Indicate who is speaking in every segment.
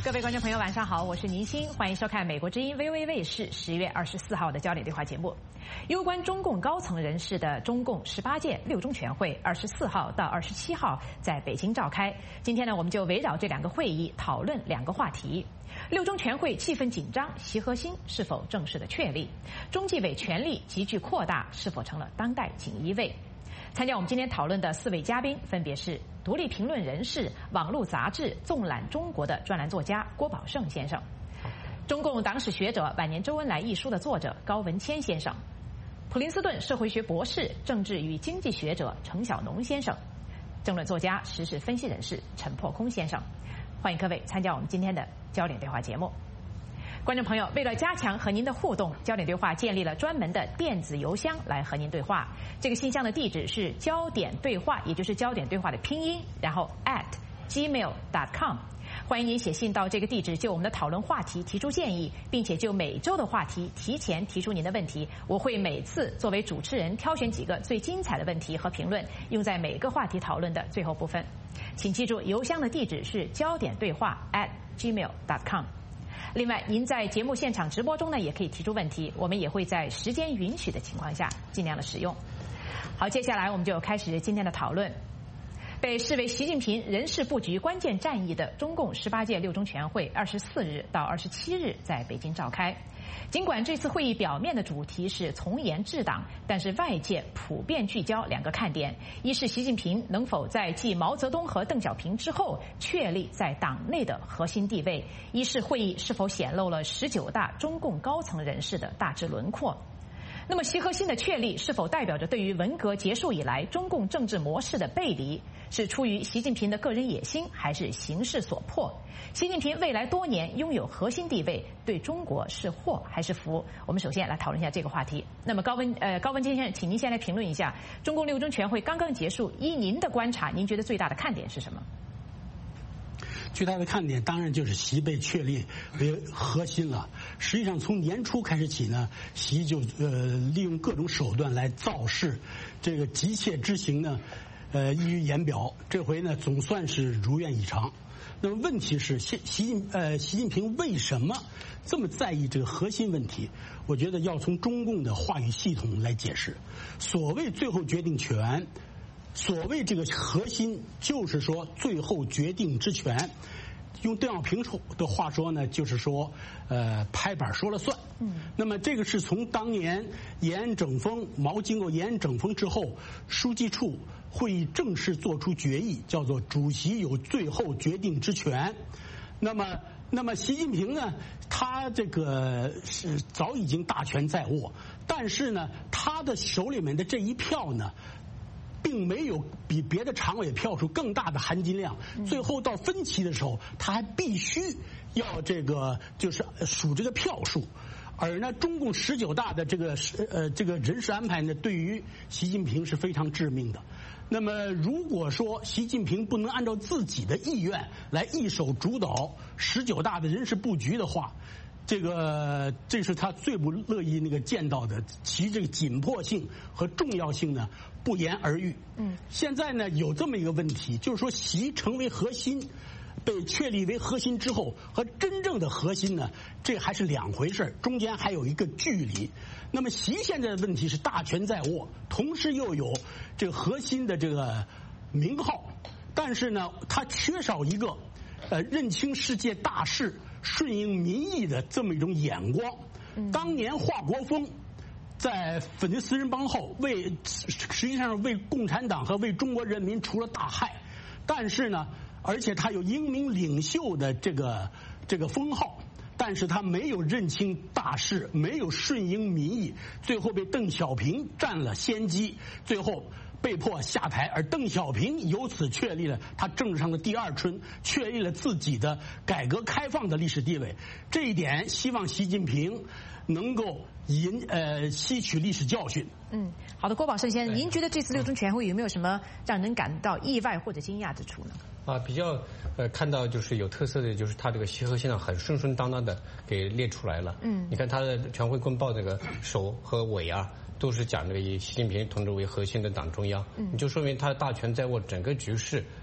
Speaker 1: 各位观众朋友，晚上好，我是宁鑫，欢迎收看美国之音 VOA 卫视10月24号的焦点对话节目。有关中共高层人士的中共18届六中全会24号到27号在北京召开。今天呢，我们就围绕这两个会议讨论两个话题：六中全会气氛紧张，习核心是否正式的确立？中纪委权力急剧扩大，是否成了当代锦衣卫？参加我们今天讨论的4位嘉宾分别是独立评论人士、网络杂志《纵览中国》的专栏作家郭宝胜先生，中共党史学者《晚年周恩来》一书的作者高文谦先生，普林斯顿社会学博士、政治与经济学者程晓农先生，政论作家、时事分析人士陈破空先生。欢迎各位参加我们今天的焦点对话节目。观众朋友，为了加强和您的互动，焦点对话建立了专门的电子邮箱来和您对话。这个信箱的地址是焦点对话，也就是焦点对话的拼音，然后@gmail.com。欢迎您写信到这个地址，就我们的讨论话题提出建议，并且就每周的话题提前提出您的问题。我会每次作为主持人挑选几个最精彩的问题和评论，用在每个话题讨论的最后部分。请记住，邮箱的地址是焦点对话@gmail.com。另外，您在节目现场直播中呢，也可以提出问题，我们也会在时间允许的情况下尽量的使用。好，接下来我们就开始今天的讨论。被视为习近平人事布局关键战役的中共18届六中全会24日到27日在北京召开。尽管这次会议表面的主题是从严治党，但是外界普遍聚焦两个看点：一是习近平能否在继毛泽东和邓小平之后确立在党内的核心地位；一是会议是否显露了19大中共高层人士的大致轮廓。那么习核心的确立是否代表着对于文革结束以来中共政治模式的背离？是出于习近平的个人野心，还是形势所迫？习近平未来多年拥有核心地位，对中国是祸还是福？我们首先来讨论一下这个话题。那么高文先生，请您先来评论一下中共六中全会刚刚结束，依您的观察，您觉得最大的看点是什么？
Speaker 2: 最大的看点当然就是习被确立为核心了。实际上从年初开始起呢，习就利用各种手段来造势，这个急切之行呢，溢于言表。这回呢总算是如愿以偿。那么问题是习近平为什么这么在意这个核心问题？我觉得要从中共的话语系统来解释。所谓最后决定权，所谓这个核心，就是说最后决定之权。用邓小平的话说呢，就是说，拍板说了算。那么这个是从当年延安整风，毛经过延安整风之后，书记处会议正式做出决议，叫做主席有最后决定之权。那么习近平呢，他这个是早已经大权在握，但是呢，他的手里面的这一票呢，并没有比别的常委票数更大的含金量。最后到分歧的时候，他还必须要这个就是数这个票数。而呢，中共19大的这个人事安排呢，对于习近平是非常致命的。那么如果说习近平不能按照自己的意愿来一手主导19大的人事布局的话，这是他最不乐意见到的，其这个紧迫性和重要性呢不言而喻。现在呢有这么一个问题，就是说习成为核心，被确立为核心之后，和真正的核心呢，这还是两回事，中间还有一个距离。那么习现在的问题是大权在握，同时又有这个核心的这个名号，但是呢，他缺少一个认清世界大势、顺应民意的这么一种眼光。当年华国锋在粉碎四人帮后，实际上为共产党和为中国人民除了大害，但是呢，而且他有英明领袖的这个封号，但是他没有认清大势，没有顺应民意，最后被邓小平占了先机，最后被迫下台，而邓小平由此确立了他政治上的第二春，确立了自己的改革开放的历史地位。这一点，希望习近平能够吸取历史教训。
Speaker 1: 好的，郭宝胜先生，您觉得这次六中全会有没有什么让人感到意外或者惊讶之处呢？
Speaker 3: 比较看到就是有特色的，就是他这个习核心上很顺顺当当的给列出来了。你看他的全会公报这个首和尾啊，都是讲这个以习近平同志为核心的党中央，你就说明他大权在握，整个局势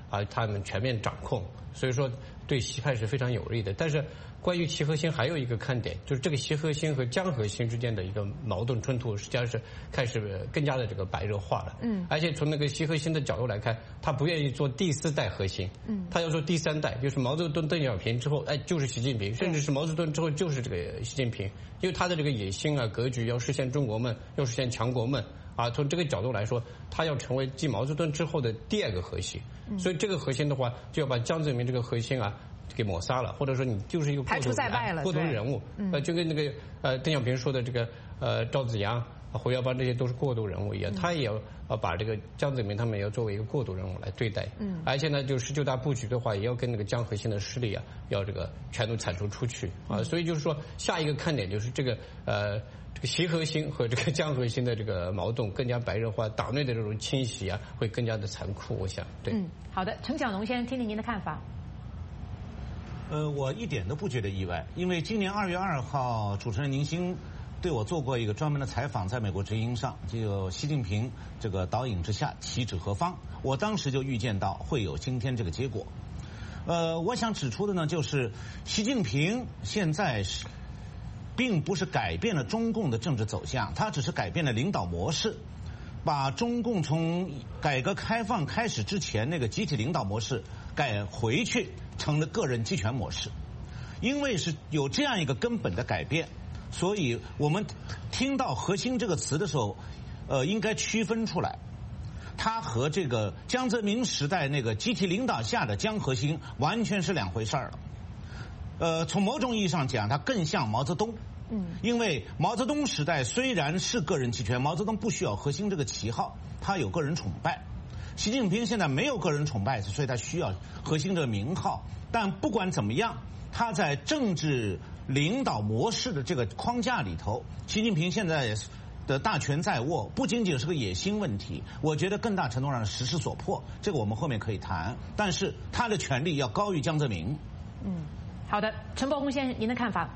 Speaker 3: 他们全面掌控，所以说对习派是非常有利的。但是关于齐核心还有一个看点，就是这个习核心和江核心之间的一个矛盾冲突，实际上是开始更加的这个白热化了。而且从那个习核心的角度来看，他不愿意做第4代核心，他要做第3代，就是毛泽东、邓小平之后，就是习近平，甚至是毛泽东之后就是这个习近平，因为他的这个野心格局要实现中国梦，要实现强国梦。从这个角度来说，他要成为继毛泽东之后的第2个核心，所以这个核心的话，就要把江泽民这个核心给抹杀了，或者说你就是一个
Speaker 1: 排除在外了，
Speaker 3: 过渡人物。就跟那个邓小平说的这个赵紫阳、胡耀邦这些都是过渡人物一样，他也要把这个江泽民他们也要作为一个过渡人物来对待。而且呢，就19大布局的话，也要跟那个江核心的势力要这个全都铲除出去所以就是说，下一个看点就是这个习核心和这个江核心的这个矛盾更加白热化，党内的这种清洗会更加的残酷。我想，对。
Speaker 1: 好的，程小农先生，听听您的看法。
Speaker 4: 我一点都不觉得意外，因为今年2月2号，主持人宁星对我做过一个专门的采访，在美国之音上，就习近平这个导引之下，旗指何方？我当时就预见到会有今天这个结果。我想指出的呢，就是习近平现在并不是改变了中共的政治走向，他只是改变了领导模式，把中共从改革开放开始之前那个集体领导模式改回去成了个人集权模式。因为是有这样一个根本的改变，所以我们听到核心这个词的时候，应该区分出来，它和这个江泽民时代那个集体领导下的江核心完全是两回事了。从某种意义上讲，它更像毛泽东。因为毛泽东时代虽然是个人集权，毛泽东不需要核心这个旗号，他有个人崇拜。习近平现在没有个人崇拜，所以他需要核心这个名号。但不管怎么样，他在政治领导模式的这个框架里头，习近平现在的大权在握，不仅仅是个野心问题，我觉得更大程度上是时势所迫，这个我们后面可以谈。但是他的权力要高于江泽民。
Speaker 1: 好的，陈伯公先生，您的看法？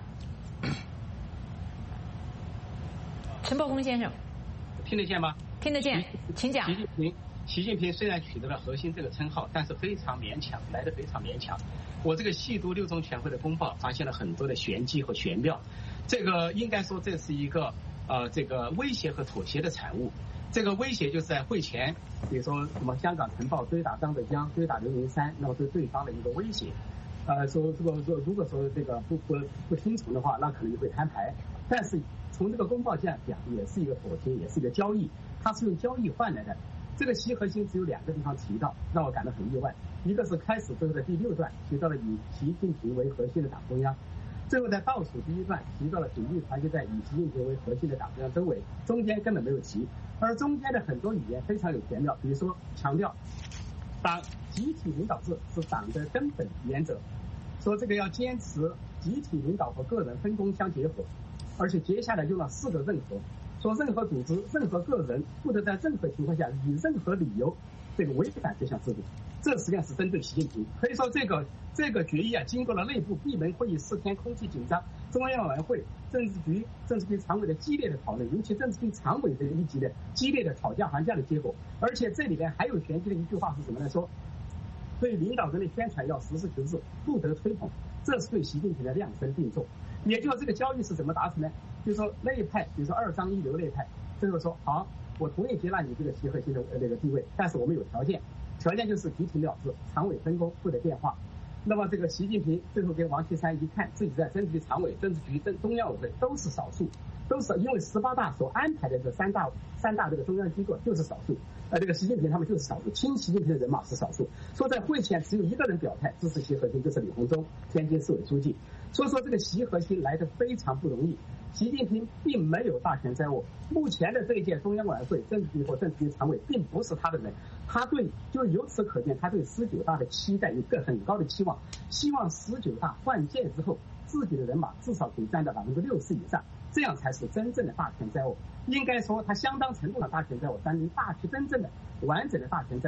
Speaker 1: 陈伯公先生，
Speaker 5: 听得见吗？
Speaker 1: 听得见，请讲。
Speaker 5: 习近平虽然取得了核心这个称号，但是非常勉强，来得非常勉强。我这个细读6中全会的公报，发现了很多的玄机和玄妙。这个应该说这是一个这个威胁和妥协的产物。这个威胁就是在会前，比如说什么香港晨报追打张德江，追打刘明山，那么对对方的一个威胁。说如果说这个不听从的话，那可能就会摊牌。但是从这个公报这样讲，也是一个妥协，也是一个交易，它是用交易换来的。这个习核心只有2个地方提到，让我感到很意外。一个是开始之后的第6段提到了以习近平为核心的党中央，最后在倒数第1段提到了鼎力团结在以习近平为核心的党中央周围，中间根本没有提。而中间的很多语言非常有玄妙，比如说强调党集体领导制是党的根本原则，说这个要坚持集体领导和个人分工相结合，而且接下来用了4个任何，说任何组织、任何个人不得在任何情况下以任何理由这个违反这项制度。这实际上是针对习近平。可以说这个决议经过了内部闭门会议4天，空气紧张，中央委员会、政治局常委的激烈的讨论，尤其政治局常委的一级的激烈的讨价还价的结果。而且这里面还有玄机的一句话是什么呢？说对领导人的宣传要实事求是，不得吹捧，这是对习近平的量身定做。也就是这个交易是怎么达成呢？就是说那一派，比如说2张一流那一派，最后说好，我同意接纳你这个习核心的那个地位，但是我们有条件就是集体了事，常委分工不得变化。那么这个习近平最后跟王岐山一看，自己在政治局常委、政治局、中央委会都是少数，都是因为18大所安排的这三大这个中央机构就是少数，这个习近平他们就是少数，亲习近平的人马是少数。说在会前只有1个人表态支持习核心，就是李鸿忠，天津市委书记。所以说这个习核心来得非常不容易。习近平并没有大权在握，目前的这一届中央委员会、政治局或政治局常委并不是他的人，他对就由此可见，他对19大的期待有个很高的期望，希望19大换届之后，自己的人马至少可以占到60%以上，这样才是真正的大权在握。应该说他相当程度的大权在握，但真正的完整的大权在握，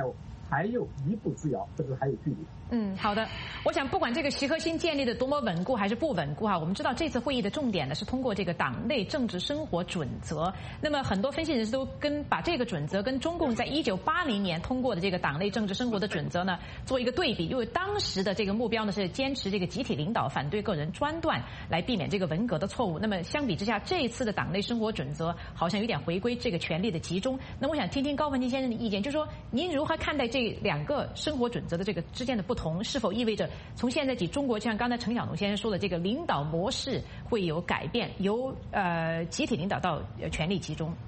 Speaker 5: 还有一步之遥，这个还有距离。
Speaker 1: 好的。我想不管这个习核心建立的多么稳固还是不稳固我们知道这次会议的重点呢是通过这个党内政治生活准则。那么很多分析人士都把这个准则跟中共在1980年通过的这个党内政治生活的准则呢做一个对比，因为当时的这个目标呢是坚持这个集体领导，反对个人专断，来避免这个文革的错误。那么相比之下，这一次的党内生活准则好像有点回归这个权力的集中。那我想听听高文清先生的意见，就是说您如何看待这两个生活准则的这个之间的不同？是否意味着从现在起，中国像刚才陈晓农先生说的，这个领导模式会有改变，由集体领导到权力集中？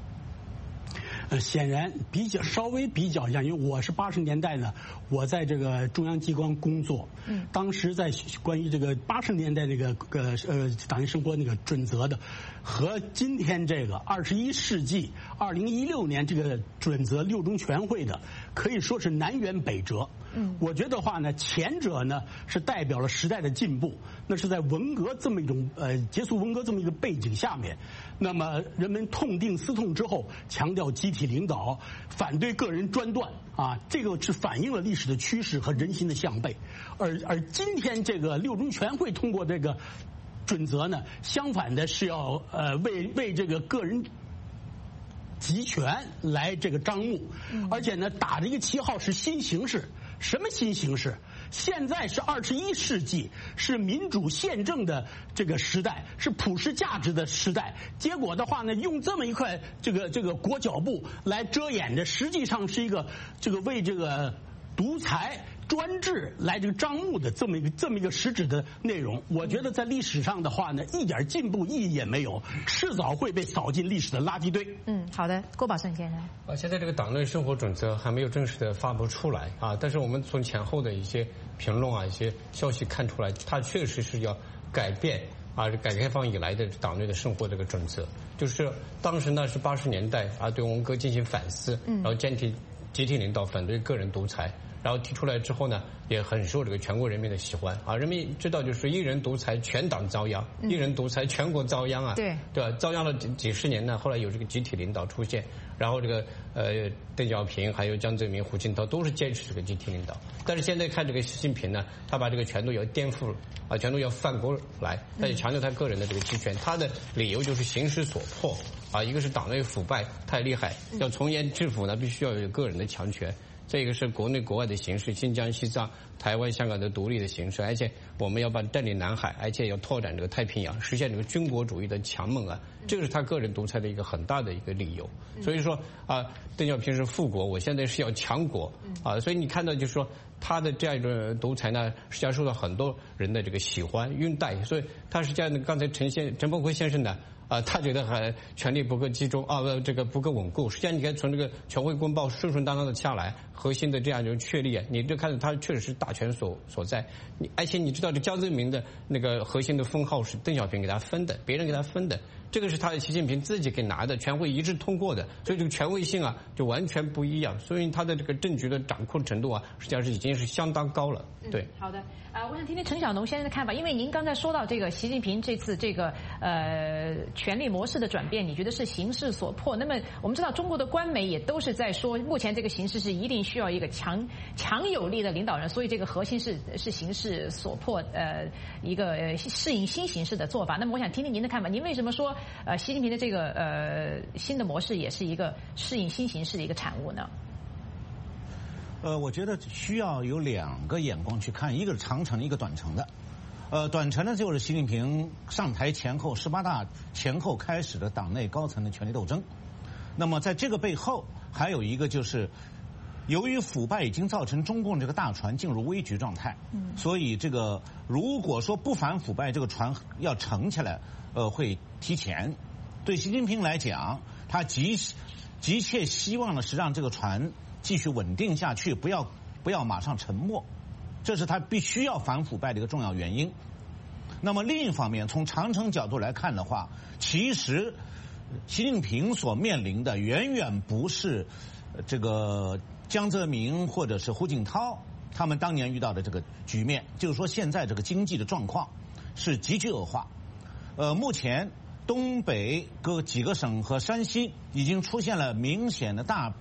Speaker 2: 显然稍微比较一样，因为我是80年代呢，我在这个中央机关工作，当时在关于这个80年代那个党内生活那个准则的，和今天这个21世纪2016年这个准则6中全会的，可以说是南辕北辙。我觉得话呢，前者呢是代表了时代的进步，那是在文革这么一种结束文革这么一个背景下面，那么人们痛定思痛之后，强调集体领导，反对个人专断这个是反映了历史的趋势和人心的向背。而今天这个6中全会通过这个准则呢，相反的是要为这个个人集权来这个张目，而且呢打的一个旗号是新形势。什么新形势？现在是21世纪，是民主宪政的这个时代，是普世价值的时代。结果的话呢，用这么一块这个裹脚布来遮掩着，实际上是一个为这个独裁专制来这个张目的这么一个实质的内容。我觉得在历史上的话呢，一点进步意义也没有，迟早会被扫进历史的垃圾堆。
Speaker 1: 好的，郭宝胜先生。
Speaker 3: 现在这个党内生活准则还没有正式的发布出来但是我们从前后的一些评论一些消息看出来，它确实是要改变改革开放以来的党内的生活这个准则。就是当时呢是80年代对文革进行反思，然后坚持集体领导，反对个人独裁。然后提出来之后呢，也很受这个全国人民的喜欢人民知道就是一人独裁全党遭殃，一人独裁全国遭殃对吧？遭殃了几十年呢，后来有这个集体领导出现，然后这个邓小平还有江泽民、胡锦涛都是坚持这个集体领导。但是现在看这个习近平呢，他把这个全都要颠覆全都要反过来，他也强调他个人的这个集权，他的理由就是形势所迫一个是党内腐败太厉害，要从严治腐呢，必须要有个人的强权。这个是国内国外的形势，新疆、西藏、台湾、香港的独立的形势，而且我们要占领南海，而且要拓展这个太平洋，实现这个军国主义的强猛这个是他个人独裁的一个很大的一个理由。所以说邓小平是富国，我现在是要强国所以你看到就是说他的这样一种独裁呢，实际上受到很多人的这个喜欢拥戴，所以他是这样的。刚才陈伯奎先生呢他觉得还权力不够集中这个不够稳固。实际上你看从这个全会公报顺顺当当的下来，核心的这样一种确立你就看到他确实是大权所在。而且你知道这江泽民的那个核心的封号是邓小平给他分的，别人给他分的，这个是他习近平自己给拿的，全会一致通过的，所以这个权威性就完全不一样。所以他的这个政局的掌控程度实际上是已经是相当高了。对，
Speaker 1: 好的我想听听陈晓农先生的看法，因为您刚才说到这个习近平这次这个权力模式的转变，你觉得是形势所迫。那么我们知道中国的官媒也都是在说，目前这个形势是一定需要一个强有力的领导人，所以这个核心是形势所迫一个适应新形势的做法。那么我想听听您的看法，您为什么说习近平的这个新的模式也是一个适应新形势的一个产物呢？
Speaker 4: 我觉得需要有2个眼光去看，一个是长程，一个短程的。短程呢就是习近平上台前后18大前后开始的党内高层的权力斗争。那么在这个背后还有一个就是，由于腐败已经造成中共这个大船进入危局状态，所以这个如果说不反腐败，这个船要沉起来，会提前。对习近平来讲，他急切希望的是让这个船继续稳定下去，不要马上沉没，这是他必须要反腐败的一个重要原因。那么另一方面，从长程角度来看的话，其实习近平所面临的远远不是这个江泽民或者是胡锦涛他们当年遇到的这个局面，就是说现在这个经济的状况是急剧恶化。目前东北几个省和山西已经出现了明显的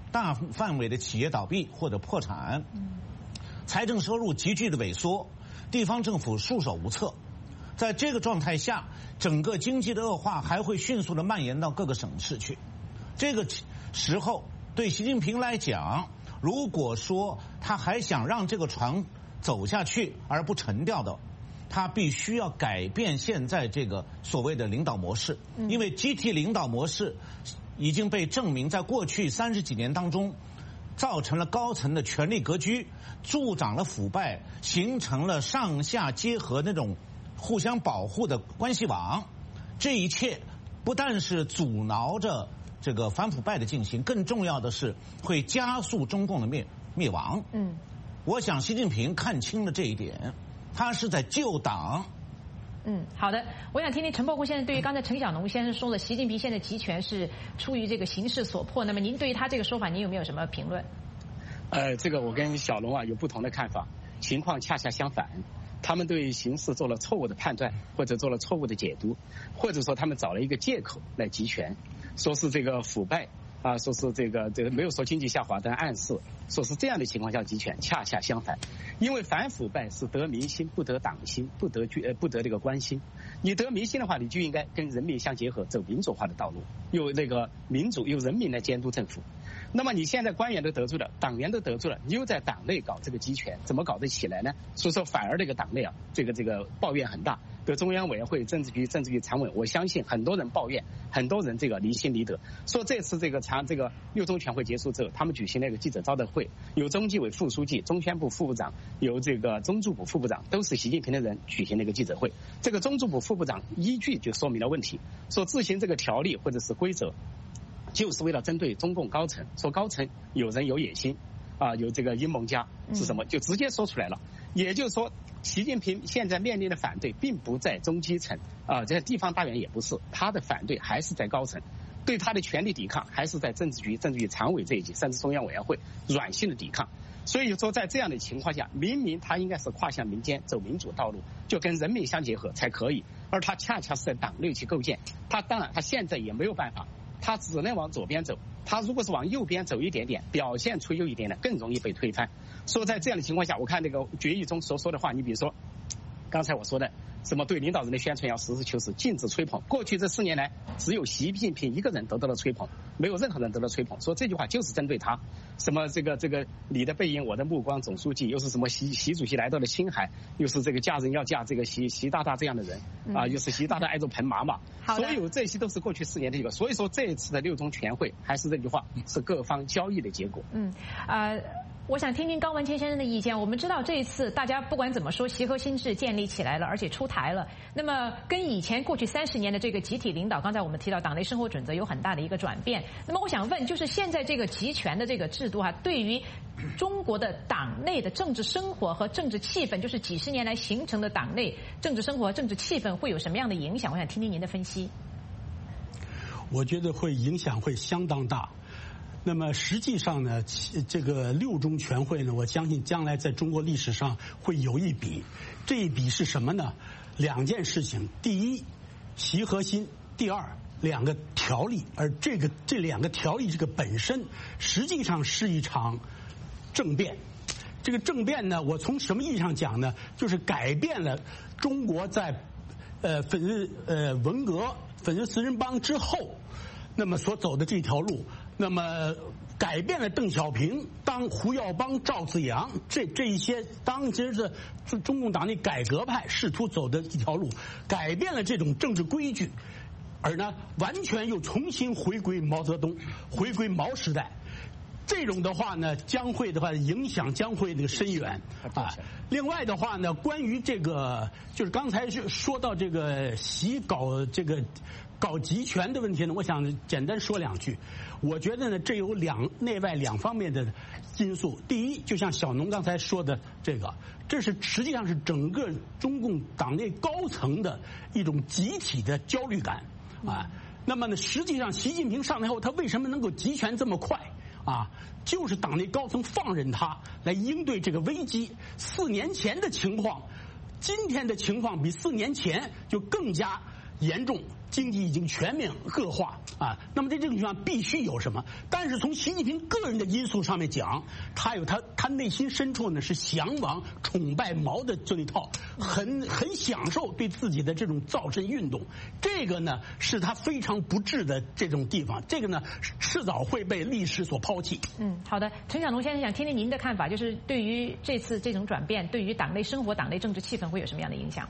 Speaker 4: 大范围的企业倒闭或者破产，财政收入急剧的萎缩，地方政府束手无策。在这个状态下，整个经济的恶化还会迅速的蔓延到各个省市去。这个时候，对习近平来讲，如果说他还想让这个船走下去而不沉掉的，他必须要改变现在这个所谓的领导模式，因为集体领导模式已经被证明在过去30几年当中，造成了高层的权力割据，助长了腐败，形成了上下结合那种互相保护的关系网。这一切不但是阻挠着这个反腐败的进行，更重要的是会加速中共的灭亡。我想习近平看清了这一点，他是在救党。
Speaker 1: 好的，我想听听陈伯公先生对于刚才陈小农先生说的习近平现在集权是出于这个形势所迫，那么您对于他这个说法，您有没有什么评论？
Speaker 5: 这个我跟小龙有不同的看法，情况恰恰相反。他们对形势做了错误的判断，或者做了错误的解读，或者说他们找了一个借口来集权，说是这个腐败说是这个没有说经济下滑，但暗示说是这样的情况下集权，恰恰相反。因为反腐败是得民心不得党心，不得这个官心。你得民心的话，你就应该跟人民相结合，走民主化的道路，有那个民主，由人民来监督政府。那么你现在官员都得罪了，党员都得罪了，你又在党内搞这个集权，怎么搞得起来呢？所以说反而这个党内这个抱怨很大。对中央委员会、政治局常委，我相信很多人抱怨，很多人这个离心离德。说这次这个六中全会结束之后，他们举行了一个记者招待会，有中纪委副书记、中宣部副部长，有这个中组部副部长，都是习近平的人举行了一个记者会。这个中组部副部长一句就说明了问题，说自行这个条例或者是规则，就是为了针对中共高层，说高层有人有野心有这个阴谋家是什么，就直接说出来了。也就是说，习近平现在面临的反对并不在中基层这地方大员也不是，他的反对还是在高层，对他的权力抵抗还是在政治局常委这一级，甚至中央委员会软性的抵抗。所以说在这样的情况下，明明他应该是跨向民间，走民主道路，就跟人民相结合才可以，而他恰恰是在党内去构建。他当然他现在也没有办法，他只能往左边走，他如果是往右边走一点点，表现出右一点点，更容易被推翻。所以在这样的情况下，我看那个决议中所说的话，你比如说刚才我说的什么对领导人的宣传要实事求是，禁止吹捧。过去这4年来，只有习近平一个人得到了吹捧，没有任何人得到吹捧。说这句话就是针对他，什么这个你的背影我的目光总书记，又是什么习主席来到了青海，又是这个嫁人要嫁这个习大大这样的人又是习大大爱着彭妈妈。所有这些都是过去4年的一个。所以说这一次的6中全会还是这句话，是各方交易的结果。
Speaker 1: 我想听听高文谦先生的意见。我们知道这一次大家不管怎么说，习核心制建立起来了，而且出台了。那么跟以前过去30年的这个集体领导，刚才我们提到党内生活准则有很大的一个转变。那么我想问，就是现在这个集权的这个制度对于中国的党内的政治生活和政治气氛，就是几10年来形成的党内政治生活、政治气氛会有什么样的影响？我想听听您的分析。
Speaker 2: 我觉得影响会相当大。那么实际上呢，这个6中全会呢，我相信将来在中国历史上会有一笔。这一笔是什么呢？2件事情：第一，习核心；第二，2个条例。而这2个条例这个本身，实际上是一场政变。这个政变呢，我从什么意义上讲呢？就是改变了中国在文革、粉碎四人帮之后，那么所走的这条路。那么改变了邓小平、胡耀邦、赵紫阳这一些当时的中共党内改革派试图走的一条路，改变了这种政治规矩，而呢完全又重新回归毛泽东，回归毛时代。这种的话呢，影响将会那个深远另外的话呢，关于这个就是刚才说到这个搞集权的问题呢，我想简单说2句。我觉得呢，这有内外2方面的因素。第一，就像小农刚才说的这是实际上是整个中共党内高层的一种集体的焦虑感那么呢，实际上习近平上台后，他为什么能够集权这么快就是党内高层放任他来应对这个危机。4年前的情况，今天的情况比4年前就更加严重，经济已经全面恶化啊。那么在这种情况必须有什么？但是从习近平个人的因素上面讲，他有他内心深处呢是向往崇拜毛的这一套，很享受对自己的这种造神运动。这个呢是他非常不智的这种地方，这个呢迟早会被历史所抛弃。
Speaker 1: 好的，陈小农先生想听听您的看法，就是对于这次这种转变，对于党内生活、党内政治气氛会有什么样的影响？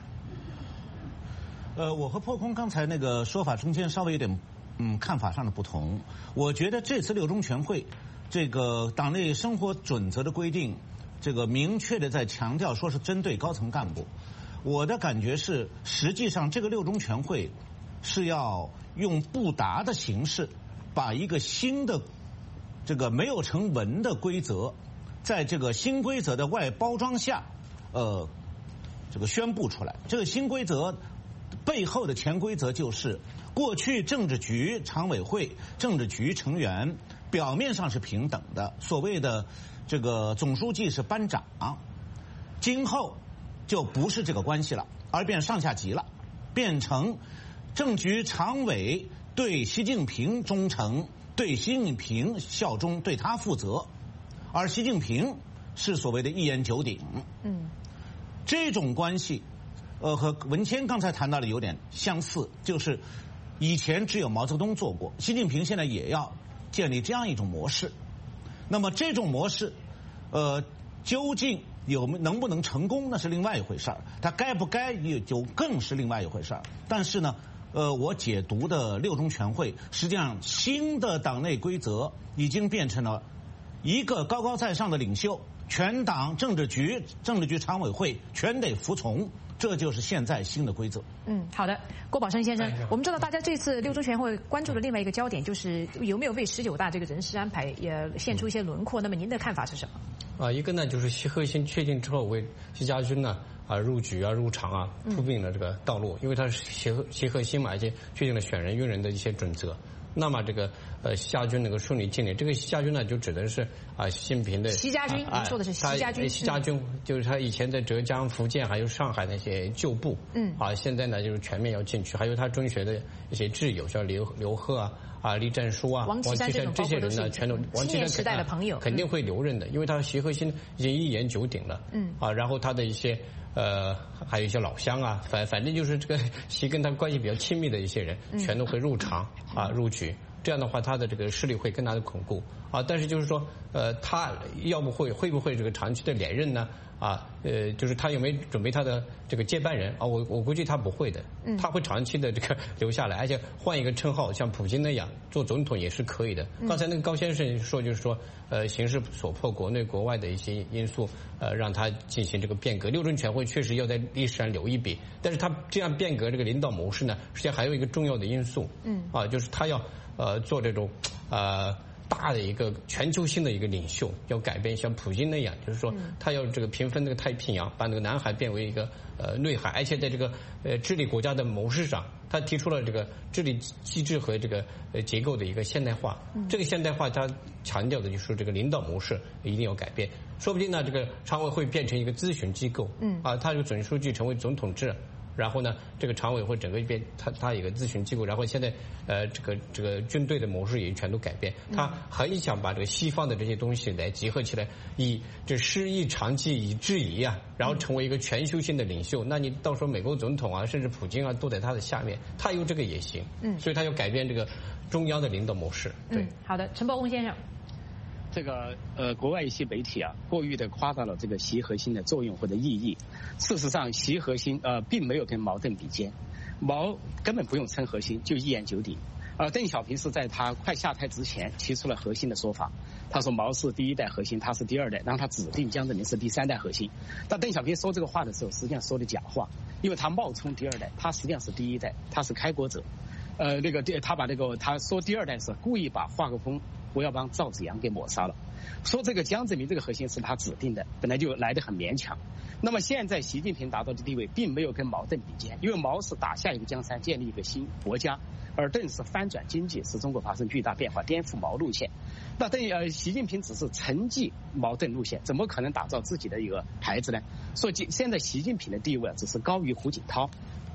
Speaker 4: 我和破空刚才那个说法中间稍微有点看法上的不同。我觉得这次六中全会这个党内生活准则的规定，这个明确的在强调说是针对高层干部。我的感觉是，实际上这个六中全会是要用布达的形式，把一个新的这个没有成文的规则，在这个新规则的外包装下，这个宣布出来。这个新规则背后的潜规则就是，过去政治局常委会政治局成员表面上是平等的，所谓的这个总书记是班长，今后就不是这个关系了，而变上下级了，变成政局常委对习近平忠诚，对习近平效忠，对他负责，而习近平是所谓的一言九鼎。这种关系和文谦刚才谈到的有点相似，就是以前只有毛泽东做过，习近平现在也要建立这样一种模式。那么这种模式究竟能不能成功，那是另外一回事儿，它该不该也就更是另外一回事儿。但是呢我解读的六中全会，实际上新的党内规则已经变成了一个高高在上的领袖，全党政治局常委会全得服从，这就是现在新的规则。
Speaker 1: 好的，郭宝生先生，我们知道大家这次六中全会关注的另外一个焦点就是有没有为19大这个人事安排也现出一些轮廓。那么您的看法是什么？
Speaker 3: 一个呢就是习核心确定之后，为习家军呢入局入常铺平了这个道路，因为他是习核心嘛，而且确定了选人用人的一些准则。那么这个习家军能够顺利建立，这个习家军呢就指的是习近平的
Speaker 1: 习家军，您说的是习家军。
Speaker 3: 习家军就是他以前在浙江、福建还有上海那些旧部，现在呢就是全面要进去，还有他中学的一些挚友，像刘鹤栗战书
Speaker 1: 王岐山
Speaker 3: 这些人呢，全都王岐山
Speaker 1: 时代的朋友
Speaker 3: 肯定会留任的，因为他习核心已经一言九鼎了，然后他的一些还有一些老乡反正就是这个习跟他关系比较亲密的一些人，全都会入常入局。这样的话，他的这个势力会更加的巩固但是就是说，他会不会这个长期的连任呢？就是他有没有准备他的这个接班人我估计他不会的，他会长期的这个留下来，而且换一个称号，像普京那样做总统也是可以的。刚才那个高先生说，就是说，形势所迫，国内国外的一些因素，让他进行这个变革。六中全会确实要在历史上留一笔，但是他这样变革这个领导模式呢，实际上还有一个重要的因素，就是他要做这种大的一个全球性的一个领袖，要改变像普京那样，就是说他要这个平分这个太平洋，把那个南海变为一个内海，而且在这个治理国家的模式上，他提出了这个治理机制和这个结构的一个现代化。这个现代化他强调的就是这个领导模式一定要改变，说不定呢这个常委会变成一个咨询机构，他这个总书记成为总统制。然后呢，这个常委会整个一边，他一个咨询机构，然后现在这个军队的模式也全都改变，他很想把这个西方的这些东西来集合起来，以这师夷长技以制夷然后成为一个全球性的领袖。那你到时候美国总统甚至普京都在他的下面，他有这个野心，所以他要改变这个中央的领导模式。对，
Speaker 1: 好的，陈伯宏先生。
Speaker 5: 这个国外一些媒体过于的夸大了这个习核心的作用或者意义。事实上，习核心并没有跟毛邓比肩，毛根本不用称核心，就一言九鼎。邓小平是在他快下台之前提出了核心的说法，他说毛是第一代核心，他是第二代，让他指定江泽民是第三代核心。但邓小平说这个话的时候，实际上说的假话，因为他冒充第二代，他实际上是第一代，他是开国者。他把他说第二代是故意把华国锋、胡耀邦、赵紫阳给抹杀了，说这个江泽民这个核心是他指定的，本来就来得很勉强。那么现在习近平达到的地位并没有跟毛邓比肩，因为毛是打下一个江山，建立一个新国家，而邓是翻转经济，使中国发生巨大变化，颠覆毛路线。那习近平只是承继毛邓路线，怎么可能打造自己的一个牌子呢？所以现在习近平的地位只是高于胡锦涛。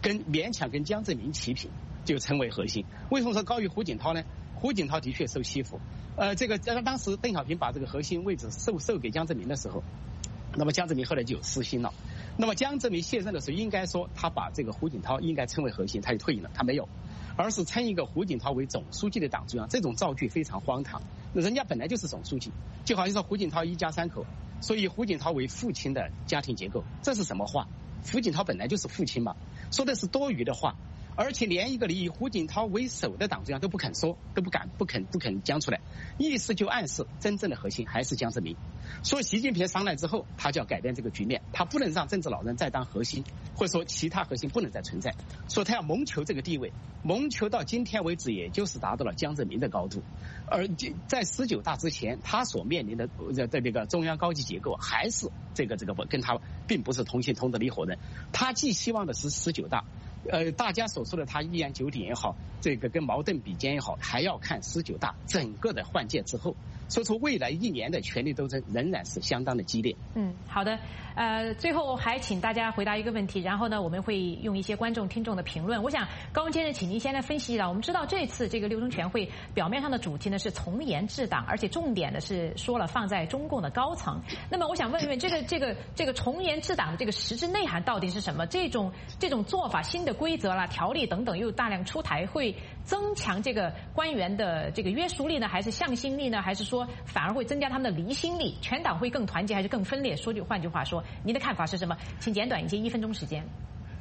Speaker 5: 勉强跟江泽民齐平，就成为核心。为什么说高于胡锦涛呢？胡锦涛的确受欺负，这个当时邓小平把这个核心位置授给江泽民的时候，那么江泽民后来就有私心了。那么江泽民卸任的时候，应该说他把这个胡锦涛应该称为核心，他就退隐了，他没有，而是称一个胡锦涛为总书记的党中央，这种造句非常荒唐。人家本来就是总书记，就好像说胡锦涛一家3口，所以胡锦涛为父亲的家庭结构，这是什么话？胡锦涛本来就是父亲嘛，说的是多余的话。而且连一个以胡锦涛为首的党中央都不肯说，都不肯讲出来，意思就暗示真正的核心还是江泽民。说习近平上来之后，他就要改变这个局面，他不能让政治老人再当核心，或者说其他核心不能再存在，说他要谋求这个地位，谋求到今天为止，也就是达到了江泽民的高度。而在19大之前，他所面临的这个中央高级结构还是这个跟他并不是同姓同德的一伙人。他既希望的是19大。大家所说的他一言九鼎也好，这个跟茅盾比肩也好，还要看19大整个的换届之后。所以说未来1年的权力斗争仍然是相当的激烈。
Speaker 1: 好的，最后还请大家回答一个问题，然后呢，我们会用一些观众听众的评论。我想高文先生，请您先来分析一下。我们知道这次这个6中全会表面上的主题呢是从严治党，而且重点的是说了放在中共的高层。那么我想问一问，这个从严治党的这个实质内涵到底是什么？这种做法，新的规则啦、条例等等又大量出台，会增强这个官员的这个约束力呢，还是向心力呢？还是说反而会增加他们的离心力？全党会更团结还是更分裂？换句话说，您的看法是什么？请简短一些，1分钟时间。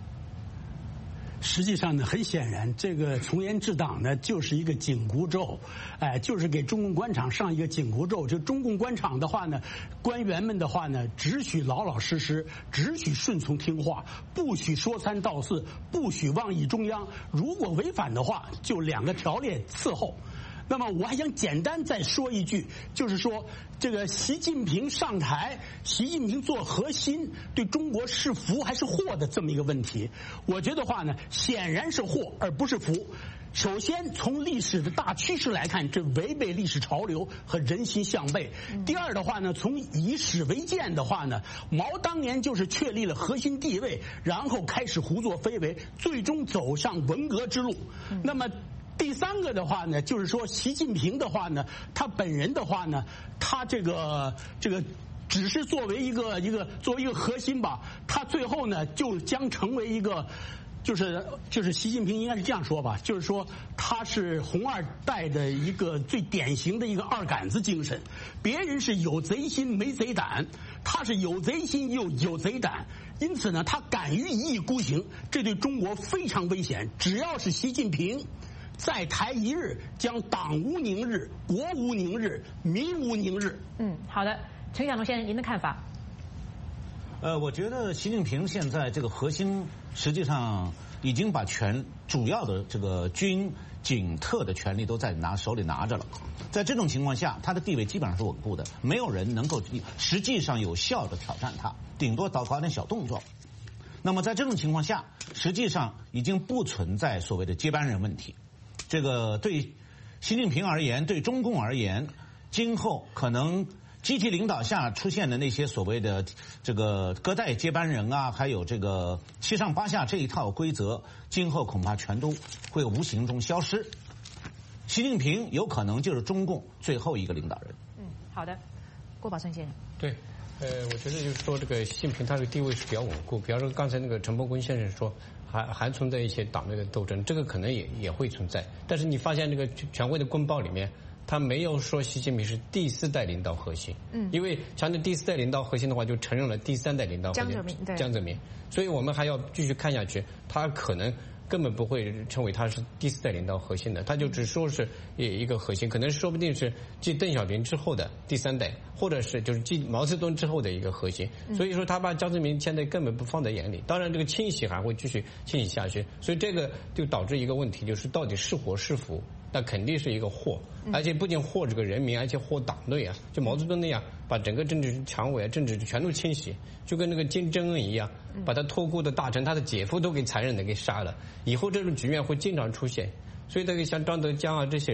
Speaker 2: 实际上呢，很显然，这个从严治党呢，就是一个紧箍咒，就是给中共官场上一个紧箍咒。就中共官场的话呢，官员们的话呢，只许老老实实，只许顺从听话，不许说三道四，不许妄议中央。如果违反的话，就2个条例伺候。那么我还想简单再说一句，就是说这个习近平上台，习近平做核心，对中国是福还是祸的这么一个问题，我觉得话呢，显然是祸而不是福。首先从历史的大趋势来看，这违背历史潮流和人心向背。第二的话呢，从以史为鉴的话呢，毛当年就是确立了核心地位，然后开始胡作非为，最终走上文革之路。那么第3个的话呢，就是说习近平的话呢，他本人的话呢，他这个只是作为一个核心吧，他最后呢就将成为一个。就是习近平应该是这样说吧，就是说他是红2代的一个最典型的一个2杆子精神，别人是有贼心没贼胆，他是有贼心又有贼胆，因此呢，他敢于一意孤行，这对中国非常危险。只要是习近平在台一日，将党无宁日，国无宁日，民无宁日。
Speaker 1: 好的，陈小龙先生，您的看法？
Speaker 4: 我觉得习近平现在这个核心实际上已经把主要的这个军警特的权力都在手里拿着了。在这种情况下，他的地位基本上是稳固的，没有人能够实际上有效的挑战他，顶多搞点小动作。那么在这种情况下，实际上已经不存在所谓的接班人问题。这个对习近平而言，对中共而言，今后可能集体领导下出现的那些所谓的这个隔代接班人啊，还有这个7上8下这一套规则，今后恐怕全都会无形中消失。习近平有可能就是中共最后一个领导人。
Speaker 1: 好的，郭宝胜先生。
Speaker 3: 对，我觉得就是说这个习近平他这个地位是比较稳固。比方说刚才那个陈伯坤先生说，还存在一些党内的斗争，这个可能也会存在。但是你发现这个全会的公报里面，他没有说习近平是第4代领导核心，因为强调第4代领导核心的话，就承认了第3代领导核心江泽民，所以我们还要继续看下去，他可能根本不会称为他是第4代领导核心的，他就只说是一个核心，可能说不定是继邓小平之后的第3代，或者是就是继毛泽东之后的一个核心。所以说他把江泽民现在根本不放在眼里，当然这个清洗还会继续清洗下去，所以这个就导致一个问题，就是到底是祸是福。那肯定是一个祸，而且不仅祸这个人民，而且祸党内啊，就毛泽东那样，把整个政治常委啊、政治全都清洗，就跟那个金正恩一样，把他托孤的大臣、他的姐夫都给残忍的给杀了。以后这种局面会经常出现，所以这个像张德江啊这些人，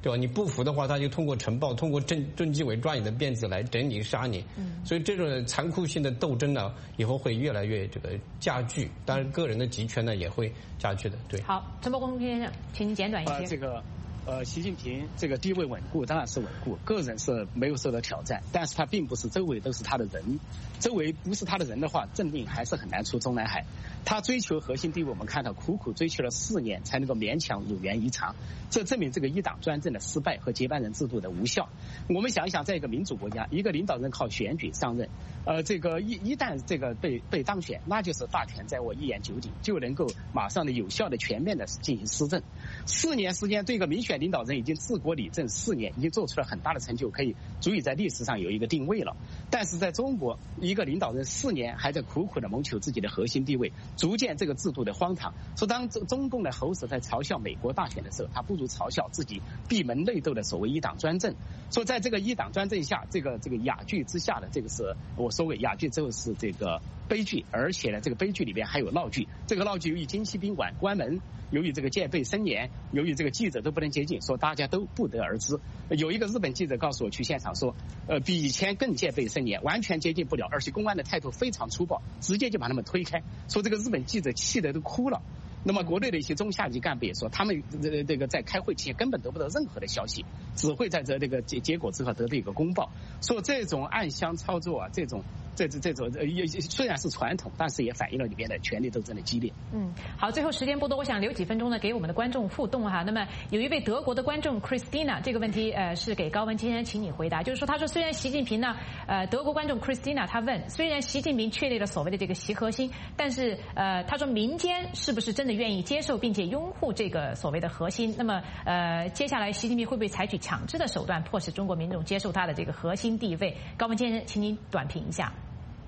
Speaker 3: 对吧？你不服的话，他就通过呈报、通过证纪委抓你的辫子来整你、杀你。所以这种残酷性的斗争呢，以后会越来越这个加剧。当然，个人的集权呢也会加剧的。对。
Speaker 1: 好，陈伯公先生，请您简短一些。
Speaker 5: 习近平这个地位稳固当然是稳固，个人是没有受到挑战，但是他并不是周围都是他的人，周围不是他的人的话，政令还是很难出中南海。他追求核心地位，我们看到苦苦追求了4年才能够勉强如愿以偿，这证明这个一党专政的失败和接班人制度的无效。我们想一想，在一个民主国家，一个领导人靠选举上任，这个一旦这个被当选，那就是大权在握，一言九鼎，就能够马上的有效的全面的进行施政。4年时间，对一个民选领导人已经治国理政4年，已经做出了很大的成就，可以足以在历史上有一个定位了。但是在中国，一个领导人4年还在苦苦的谋求自己的核心地位，逐渐这个制度的荒唐。说当中共的喉舌在嘲笑美国大选的时候，他不如嘲笑自己闭门内斗的所谓一党专政。说在这个一党专政下，这个哑剧之下的这个是我所谓哑剧之后是这个悲剧，而且呢，这个悲剧里边还有闹剧。这个闹剧由于京西宾馆关门，由于这个戒备森严，由于这个记者都不能接近，说大家都不得而知。有一个日本记者告诉我去现场说，比以前更戒备森严，完全接近不了，而且公安的态度非常粗暴，直接就把他们推开。说这个日本记者气得都哭了。那么国内的一些中下级干部也说，他们这个在开会期间根本得不到任何的消息，只会在这个结果之后得到一个公报。说这种暗箱操作啊，这种虽然是传统，但是也反映了里面的权力斗争的激烈。
Speaker 1: 好，最后时间不多，我想留几分钟呢给我们的观众互动哈。那么有一位德国的观众 Christina， 这个问题是给高文今天请你回答，就是说他说虽然习近平呢，德国观众 Christina 他问，虽然习近平确立了所谓的这个习核心，但是他说民间是不是真的愿意接受并且拥护这个所谓的核心？那么接下来习近平会不会采取强制的手段迫使中国民众接受他的这个核心地位？高文先生，请您短评一下。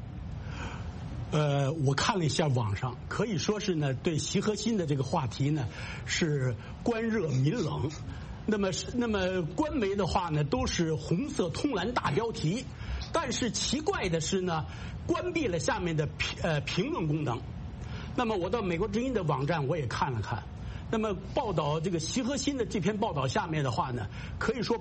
Speaker 2: 我看了一下网上，可以说是呢，对习核心的这个话题呢是官热民冷。那么官媒的话呢都是红色通蓝大标题，但是奇怪的是呢，关闭了下面的评论功能。那么我到美国之音的网站我也看了看，那么报道这个习核心的这篇报道下面的话呢，可以说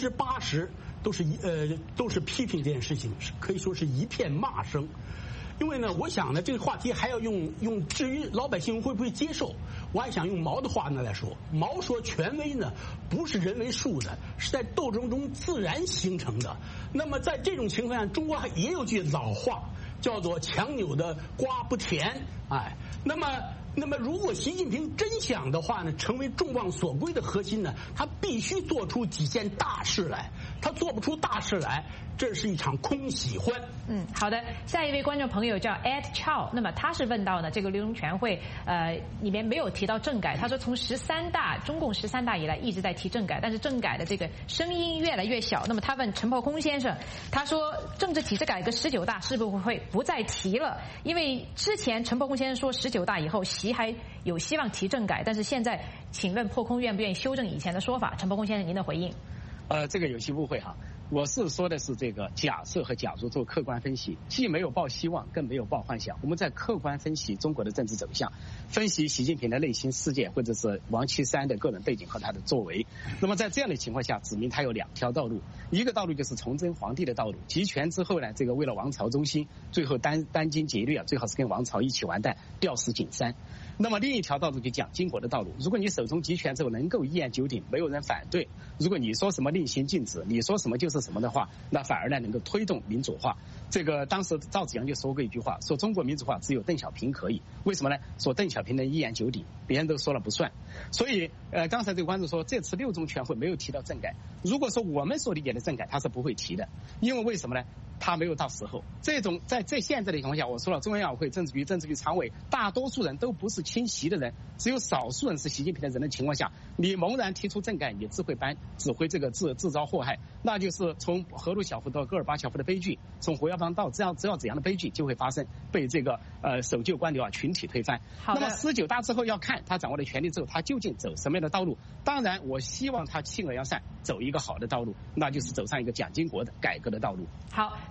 Speaker 2: 80%都是批评这件事情，可以说是一片骂声。因为呢，我想呢，这个话题还要用，至于老百姓会不会接受，我还想用毛的话呢来说。毛说权威呢不是人为树的，是在斗争中自然形成的。那么在这种情况下，中国也有句老话叫做强扭的瓜不甜，哎，那么如果习近平真想的话呢，成为众望所归的核心呢，他必须做出几件大事来。他做不出大事来，这是一场空喜欢。
Speaker 1: 好的，下一位观众朋友叫 Ed Chow， 那么他是问到呢，这个六中全会里面没有提到政改，他说从中共13大以来一直在提政改，但是政改的这个声音越来越小。那么他问陈炮空先生，他说政治体制改革19大是不是会不再提了？因为之前陈炮空先生说19大以后习还有希望提政改，但是现在请问破空愿不愿意修正以前的说法？陈炮空先生您的回应。
Speaker 5: 这个有些误会哈，我是说的是这个假设和假如做客观分析，既没有抱希望，更没有抱幻想。我们在客观分析中国的政治走向，分析习近平的内心世界，或者是王岐山的个人背景和他的作为。那么在这样的情况下，指明他有2条道路，一个道路就是崇祯皇帝的道路，集权之后呢，这个为了王朝中心，最后殚精竭虑啊，最好是跟王朝一起完蛋，吊死井山。那么另一条道路就蒋经国的道路，如果你手中集权之后能够一言九鼎，没有人反对，如果你说什么令行禁止，你说什么就是什么的话，那反而呢能够推动民主化。这个当时赵紫阳就说过一句话，说中国民主化只有邓小平可以，为什么呢？说邓小平能一言九鼎，别人都说了不算。所以刚才这个观众说这次6中全会没有提到政改，如果说我们所理解的政改他是不会提的，因为为什么呢？他没有到时候。这种在现在的情况下，我说了，中央委员会政治局常委大多数人都不是亲习的人，只有少数人是习近平的人的情况下，你猛然提出政改，你只会这个制造祸害，那就是从赫鲁晓夫到戈尔巴乔夫的悲剧，从胡耀邦到只要怎样的悲剧就会发生，被这个守旧官僚群体推翻。那么19大之后要看他掌握了权力之后，他究竟走什么样的道路。当然我希望他弃恶扬善，走一个好的道路，那就是走上一个蒋经国的改革的道路。
Speaker 1: 好，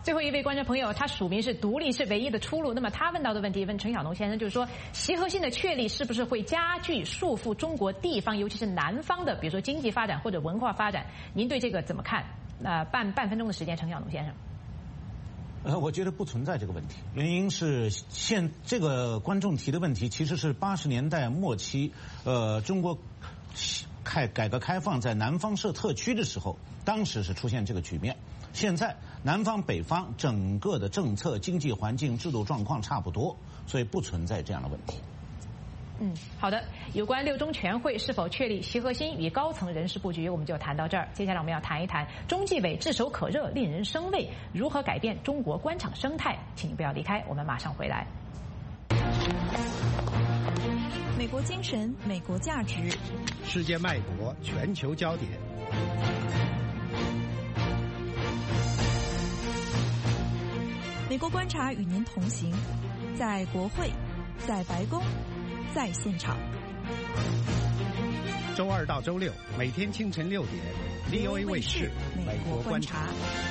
Speaker 1: 最后一位观众朋友，他署名是独立是唯一的出路。那么他问到的问题，问陈晓农先生，就是说习核心的确立是不是会加剧束缚中国地方，尤其是南方的，比如说经济发展或者文化发展？您对这个怎么看？半分钟的时间，陈晓农先生。
Speaker 4: 我觉得不存在这个问题，原因是这个观众提的问题其实是80年代末期，中国改革开放在南方设特区的时候，当时是出现这个局面。现在南方北方整个的政策、经济环境、制度状况差不多，所以不存在这样的问题。
Speaker 1: 好的。有关6中全会是否确立习核心与高层人事布局，我们就谈到这儿。接下来我们要谈一谈中纪委炙手可热、令人生畏，如何改变中国官场生态。请您不要离开，我们马上回来。
Speaker 6: 美国精神，美国价值，
Speaker 7: 世界脉搏，全球焦点。
Speaker 6: 美国观察与您同行，在国会，在白宫，在现场。
Speaker 7: 周2到周6，每天清晨6点 ，VOA 卫视《美国观察》。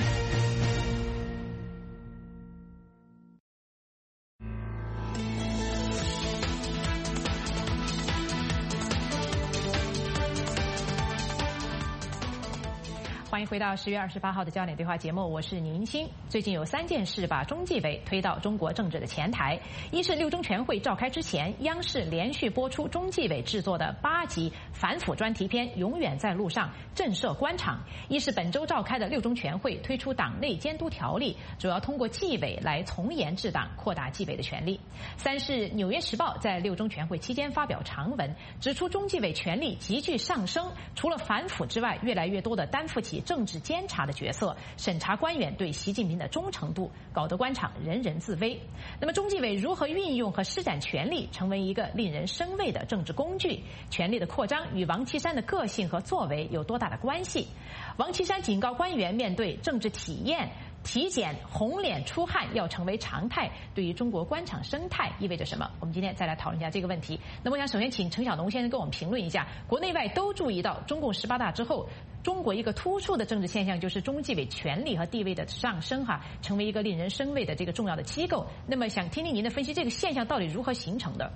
Speaker 1: 欢迎回到10月28号的焦点对话节目，我是宁欣。最近有3件事把中纪委推到中国政治的前台。一是6中全会召开之前，央视连续播出中纪委制作的8集反腐专题片《永远在路上》，震慑官场。一是本周召开的6中全会推出党内监督条例，主要通过纪委来从严治党，扩大纪委的权力。3是《纽约时报》在6中全会期间发表长文，指出中纪委权力急剧上升，除了反腐之外，越来越多的担负起政治监察的角色，审查官员对习近平的忠诚度，搞得官场人人自危。那么中纪委如何运用和施展权力，成为一个令人生畏的政治工具？权力的扩张与王岐山的个性和作为有多大的关系？王岐山警告官员，面对政治体检红脸出汗要成为常态，对于中国官场生态意味着什么？我们今天再来讨论一下这个问题。那么我想首先请陈晓农先生跟我们评论一下，国内外都注意到中共18大之后，中国一个突出的政治现象就是中纪委权力和地位的上升成为一个令人生畏的这个重要的机构。那么想听听您的分析，这个现象到底如何形成的？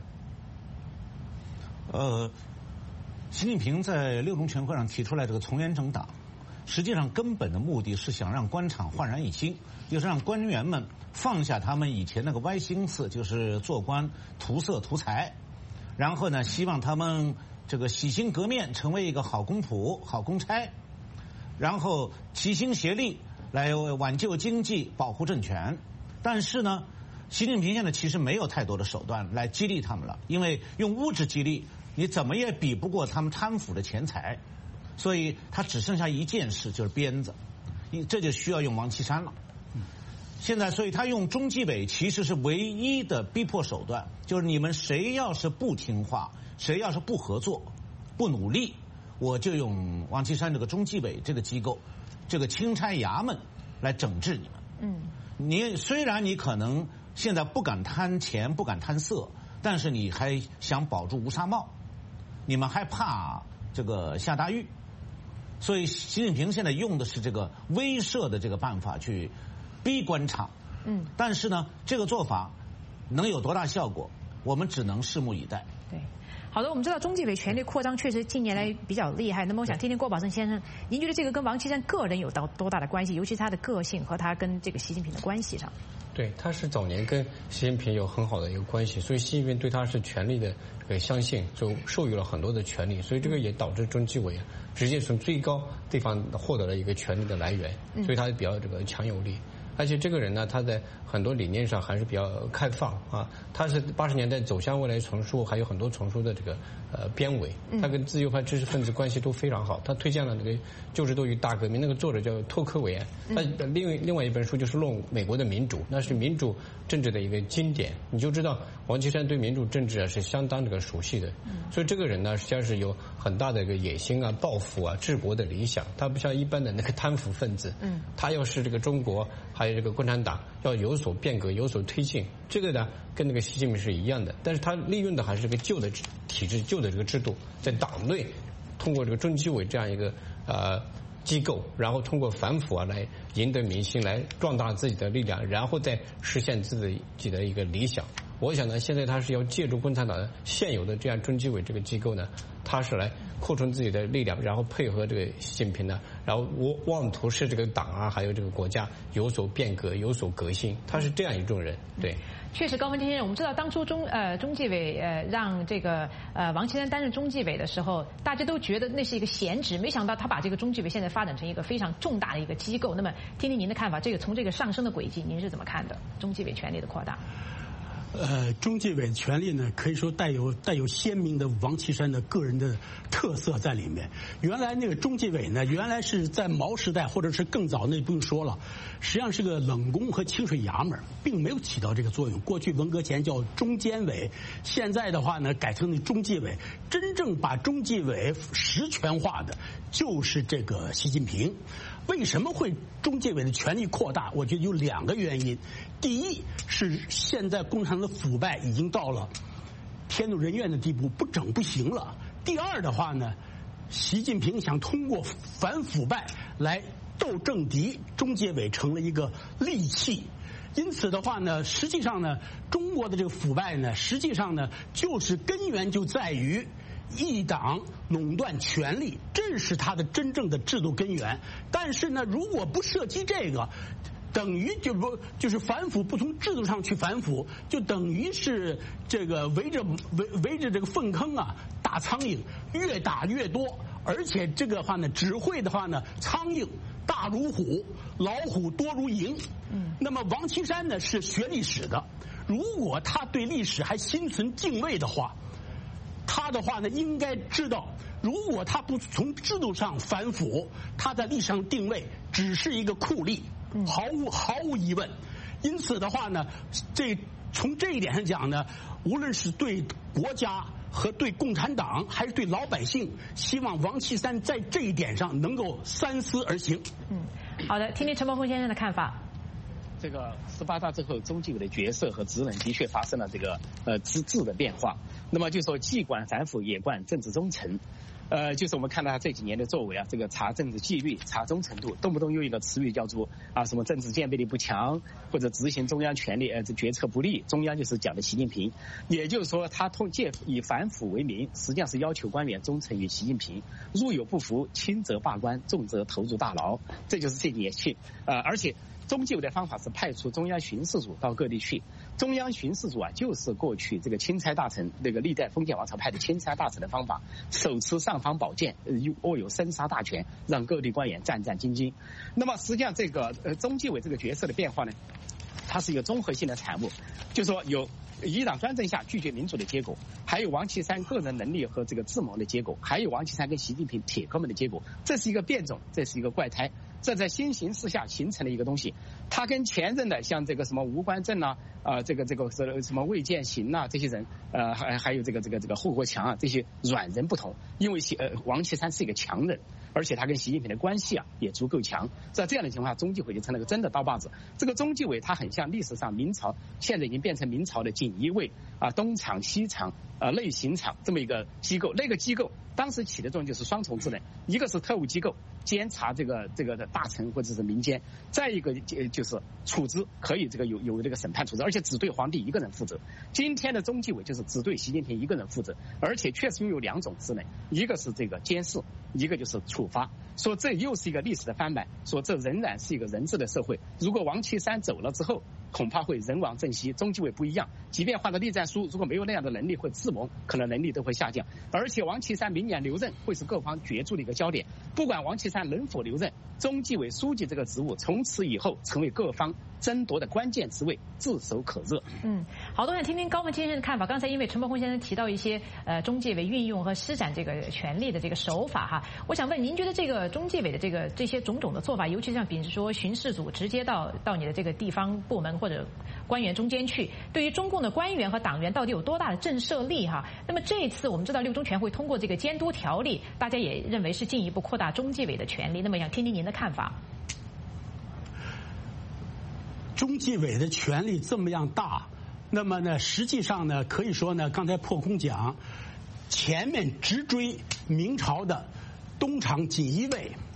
Speaker 4: 习近平在6中全会上提出来这个从严整党，实际上根本的目的是想让官场焕然一新，就是让官员们放下他们以前那个歪心思，就是做官图色图财，然后呢，希望他们这个洗心革面，成为一个好公仆、好公差，然后齐心协力来挽救经济、保护政权。但是呢，习近平现在其实没有太多的手段来激励他们了，因为用物质激励，你怎么也比不过他们贪腐的钱财。所以他只剩下一件事，就是鞭子，这就需要用王岐山了。现在，所以他用中纪委其实是唯一的逼迫手段，就是你们谁要是不听话，谁要是不合作、不努力，我就用王岐山这个中纪委这个机构、这个钦差衙门来整治你们。你虽然你可能现在不敢贪钱、不敢贪色，但是你还想保住乌纱帽，你们还怕这个下大狱。所以习近平现在用的是这个威慑的这个办法去逼官场。但是呢，这个做法能有多大效果，我们只能拭目以待。
Speaker 1: 对。好的，我们知道中纪委权力扩张确实近年来比较厉害。那么我想听听郭宝胜先生，您觉得这个跟王岐山个人有多大的关系？尤其是他的个性和他跟这个习近平的关系上。
Speaker 3: 对，他是早年跟习近平有很好的一个关系，所以习近平对他是权力的相信，就授予了很多的权利，所以这个也导致中纪委直接从最高地方获得了一个权力的来源，所以他比较这个强有力。而且这个人呢，他在很多理念上还是比较开放啊。他是80年代走向未来丛书，还有很多丛书的这个编委，他跟自由派知识分子关系都非常好。他推荐了那个《旧制度与大革命》，那个作者叫托克维安。他另外一本书就是论美国的民主，那是民主政治的一个经典。你就知道王岐山对民主政治是相当这个熟悉的。所以这个人呢，实际上是有很大的一个野心啊、抱负啊、治国的理想。他不像一般的那个贪腐分子。他要是这个中国还有这个共产党要有所变革、有所推进，这个呢跟那个习近平是一样的。但是他利用的还是个旧的体制、旧的这个制度，在党内通过这个中纪委这样一个机构，然后通过反腐啊来赢得民心，来壮大自己的力量，然后再实现自己的一个理想。我想呢，现在他是要借助共产党现有的这样中纪委这个机构呢，他是来扩充自己的力量，然后配合这个习近平呢，然后妄图使这个党啊，还有这个国家有所变革、有所革新。他是这样一种人，对。
Speaker 1: 确实，高峰先生，我们知道当初中纪委让这个王岐山担任中纪委的时候，大家都觉得那是一个闲职，没想到他把这个中纪委现在发展成一个非常重大的一个机构。那么，听听您的看法，从这个上升的轨迹，您是怎么看的？中纪委权力的扩大？
Speaker 2: 中纪委的权力呢，可以说带有鲜明的王岐山的个人的特色在里面。原来那个中纪委呢，原来是在毛时代或者是更早，那不用说了，实际上是个冷宫和清水衙门，并没有起到这个作用。过去文革前叫中监委，现在的话呢改成了中纪委。真正把中纪委实权化的就是这个习近平。为什么会中纪委的权力扩大？我觉得有2个原因。第一是现在共产党的腐败已经到了天怒人怨的地步，不整不行了。第二的话呢，习近平想通过反腐败来斗政敌，中纪委成了一个利器。因此的话呢，实际上呢，中国的这个腐败呢，实际上呢，就是根源就在于一党垄断权力，这是它的真正的制度根源。但是呢，如果不涉及这个，等于就是反腐，不从制度上去反腐，就等于是这个围着这个粪坑啊打苍蝇，越打越多，而且这个话呢，只会的话呢，苍蝇大如虎，老虎多如蝇。那么王岐山呢是学历史的，如果他对历史还心存敬畏的话，他的话呢应该知道，如果他不从制度上反腐，他在历史上定位只是一个酷吏，毫无疑问。因此的话呢，从这一点上讲呢，无论是对国家和对共产党，还是对老百姓，希望王岐山在这一点上能够三思而行。
Speaker 1: 好的，听听陈伯峰先生的看法。
Speaker 5: 这个18大之后，中纪委的角色和职能的确发生了这个质的变化。那么就说既管反腐也管政治忠诚。就是我们看到他这几年的作为啊，这个查政治纪律、查忠诚度，动不动用一个词语叫做什么政治鉴别力不强，或者执行中央权力这决策不力。中央就是讲的习近平，也就是说他借以反腐为名，实际上是要求官员忠诚于习近平，如有不服，轻则罢官，重则投入大牢。这就是这几年去而且中纪委的方法是派出中央巡视组到各地去。中央巡视组就是过去这个钦差大臣，那个历代封建王朝派的钦差大臣的方法，手持尚方宝剑，握有生杀大权，让各地官员战战兢兢。那么实际上这个中纪委这个角色的变化呢，它是一个综合性的产物，就是说有一党专政下拒绝民主的结果，还有王岐山个人能力和这个智谋的结果，还有王岐山跟习近平铁哥们的结果。这是一个变种，这是一个怪胎，这在新形势下形成了一个东西。他跟前任的像这个什么吴官正这个什么魏建行这些人还有这个霍国强这些软人不同，因为王岐山是一个强人，而且他跟习近平的关系也足够强。在这样的情况下，中纪委就成了个真的刀把子。这个中纪委它很像历史上明朝，现在已经变成明朝的锦衣卫东厂西厂内刑厂这么一个机构。那个机构当时起的作用就是双重职能，一个是特务机构监察这个的大臣或者是民间，再一个就是处置，可以有这个审判处置，而且只对皇帝一个人负责。今天的中纪委就是只对习近平一个人负责，而且确实拥有2种职能，一个是这个监视，一个就是处罚。说这又是一个历史的翻版，说这仍然是一个人治的社会。如果王岐山走了之后，恐怕会人亡政息。中纪委不一样，即便换了栗战书，如果没有那样的能力或智谋，可能能力都会下降。而且王岐山明年留任会是各方角逐的一个焦点。不管王岐山能否留任，中纪委书记这个职务从此以后成为各方争夺的关键职位，炙手可热。
Speaker 1: 好多人听听高峰先生的看法。刚才因为陈伯峰先生提到一些中纪委运用和施展这个权力的这个手法哈，我想问您觉得这个中纪委的这些种种的做法，尤其像比如说巡视组直接到你的这个地方部门或者官员中间去，对于中共的官员和党员到底有多大的震慑力哈？那么这一次我们知道6中全会通过这个监督条例，大家也认为是进一步扩大中纪委的权力。那么想听听您的看法。
Speaker 2: 中纪委的权力这么样大，那么呢，实际上呢，可以说呢，刚才破空讲，前面直追明朝的东厂锦衣卫，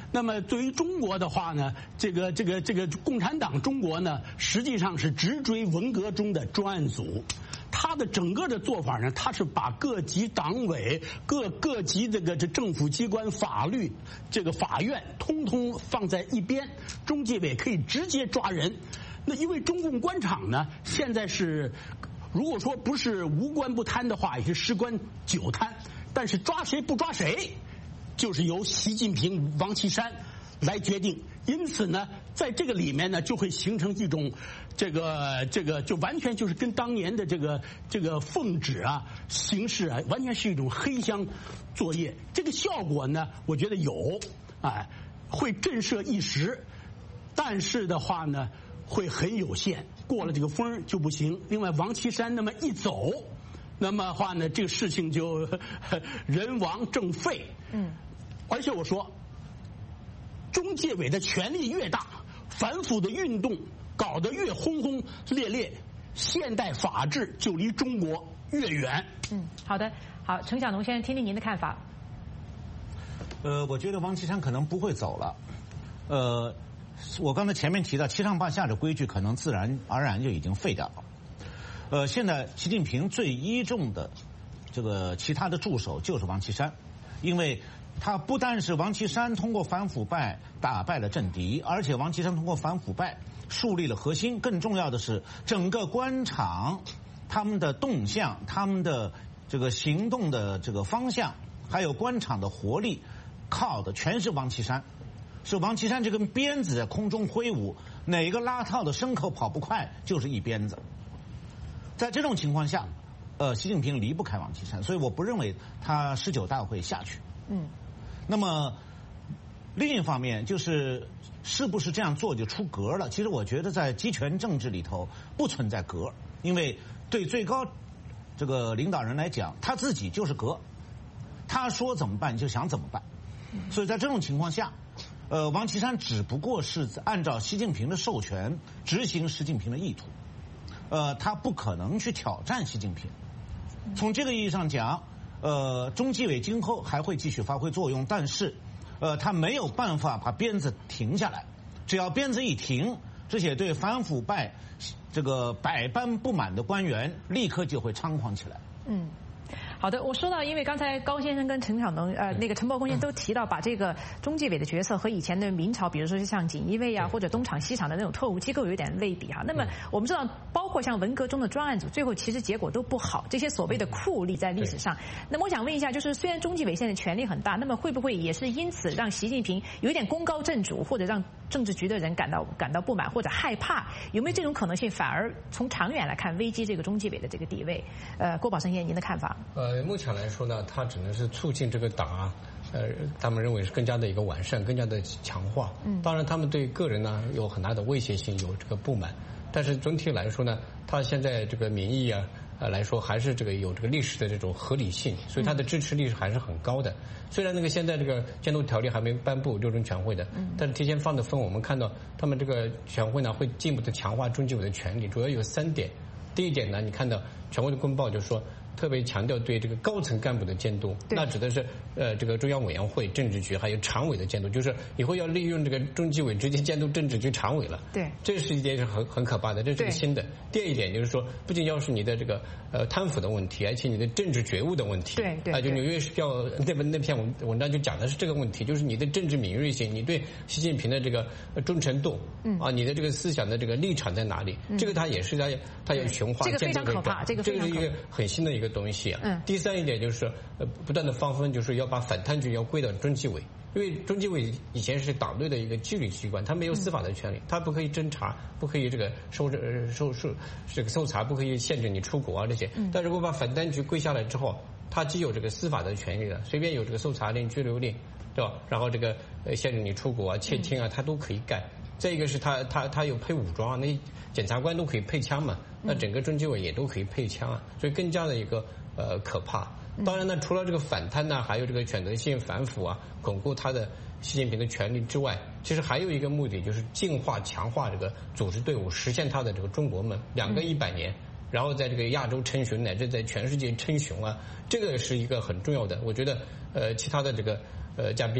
Speaker 2: 那么对于中国的话呢，这个共产党中国呢，实际上是直追文革中的专案组。他的整个的做法呢，他是把各级党委、各级这政府机关、法律、法院，通通放在一边，中纪委可以直接抓人。那因为中共官场呢，现在是，如果说不是无官不贪的话，也是10官9贪，但是抓谁不抓谁，就是由习近平、王岐山来决定。因此呢，在这个里面呢，就会形成一种就完全就是跟当年的这个奉旨啊形式啊，完全是一种黑箱作业。这个效果呢，我觉得有，会震慑一时，但是的话呢，会很有限，过了这个风就不行。另外，王岐山那么一走，那么话呢，这个事情就人亡政废。而且我说，中纪委的权力越大，反腐的运动搞得越轰轰烈烈，现代法治就离中国越远。
Speaker 1: 好的，好，程晓农先生，听听您的看法。
Speaker 4: 我觉得王岐山可能不会走了。我刚才前面提到七上八下的规矩，可能自然而然就已经废掉了。现在习近平最倚重的其他的助手就是王岐山，因为他不但是王岐山通过反腐败打败了政敌，而且王岐山通过反腐败树立了核心。更重要的是，整个官场他们的动向、他们的行动的方向，还有官场的活力，靠的全是王岐山。是王岐山这根鞭子在空中挥舞，哪个拉套的牲口跑不快，就是一鞭子。在这种情况下，习近平离不开王岐山，所以我不认为他19大会下去。那么另一方面是不是这样做就出格了？其实我觉得在集权政治里头不存在格，因为对最高领导人来讲，他自己就是格，他说怎么办就想怎么办。所以在这种情况下，王岐山只不过是按照习近平的授权执行习近平的意图，他不可能去挑战习近平。从这个意义上讲，中纪委今后还会继续发挥作用，但是他没有办法把鞭子停下来。只要鞭子一停，这些对反腐败百般不满的官员立刻就会猖狂起来。
Speaker 1: 好的，我说到，因为刚才高先生跟陈晓农陈伯公先生都提到，把这个中纪委的角色和以前的明朝，比如说像锦衣卫啊或者东厂西厂的那种特务机构有点类比哈。那么我们知道，包括像文革中的专案组，最后其实结果都不好，这些所谓的酷吏在历史上。那么我想问一下，就是虽然中纪委现在权力很大，那么会不会也是因此让习近平有一点功高震主，或者让政治局的人感到不满或者害怕？有没有这种可能性？反而从长远来看，危机这个中纪委的这个地位？郭宝生先生，您的看法？
Speaker 3: 目前来说呢，它只能是促进这个党啊，他们认为是更加的一个完善，更加的强化。当然他们对个人呢有很大的威胁性，有这个不满，但是总体来说呢，它现在这个民意啊来说还是有这个历史的这种合理性，所以它的支持率还是很高的。虽然现在这个监督条例还没颁布6中全会的，但是提前放的风，我们看到他们这个全会呢会进一步的强化中纪委的权力，主要有3点。第一点呢，你看到全会的公报就是说，特别强调对这个高层干部的监督，那指的是这个中央委员会、政治局还有常委的监督，就是以后要利用这个中纪委直接监督政治局常委了。对，这是一点是很可怕的，这是个新的。第二一点就是说，不仅要是你的这个贪腐的问题，而且你的政治觉悟的问题。对，就纽约时报那篇文章就讲的是这个问题，就是你的政治敏锐性，你对习近平的这个忠诚度，你的这个思想的这个立场在哪里？这个他也是他要雄化，
Speaker 1: 这个非常可怕，这个
Speaker 3: 是一个很新的一个东西啊。第三一点就是不断的放风，就是要把反贪局要归到中纪委，因为中纪委以前是党内的一个纪律机关，它没有司法的权利，它不可以侦查，不可以这个搜查，不可以限制你出国啊这些。但如果把反贪局归下来之后，它既有这个司法的权利了，随便有这个搜查令、拘留令，对吧？然后这个限制你出国啊、窃听啊，它都可以干。再一个是他有配武装，那检察官都可以配枪嘛，那整个中纪委也都可以配枪啊，所以更加的一个可怕。当然呢，除了这个反贪呢，还有这个选择性反腐啊，巩固他的习近平的权力之外，其实还有一个目的就是净化、强化这个组织队伍，实现他的这个中国梦，2个100年，然后在这个亚洲称雄，乃至在全世界称雄啊，这个是一个很重要的。我觉得其他的这个嘉宾呢，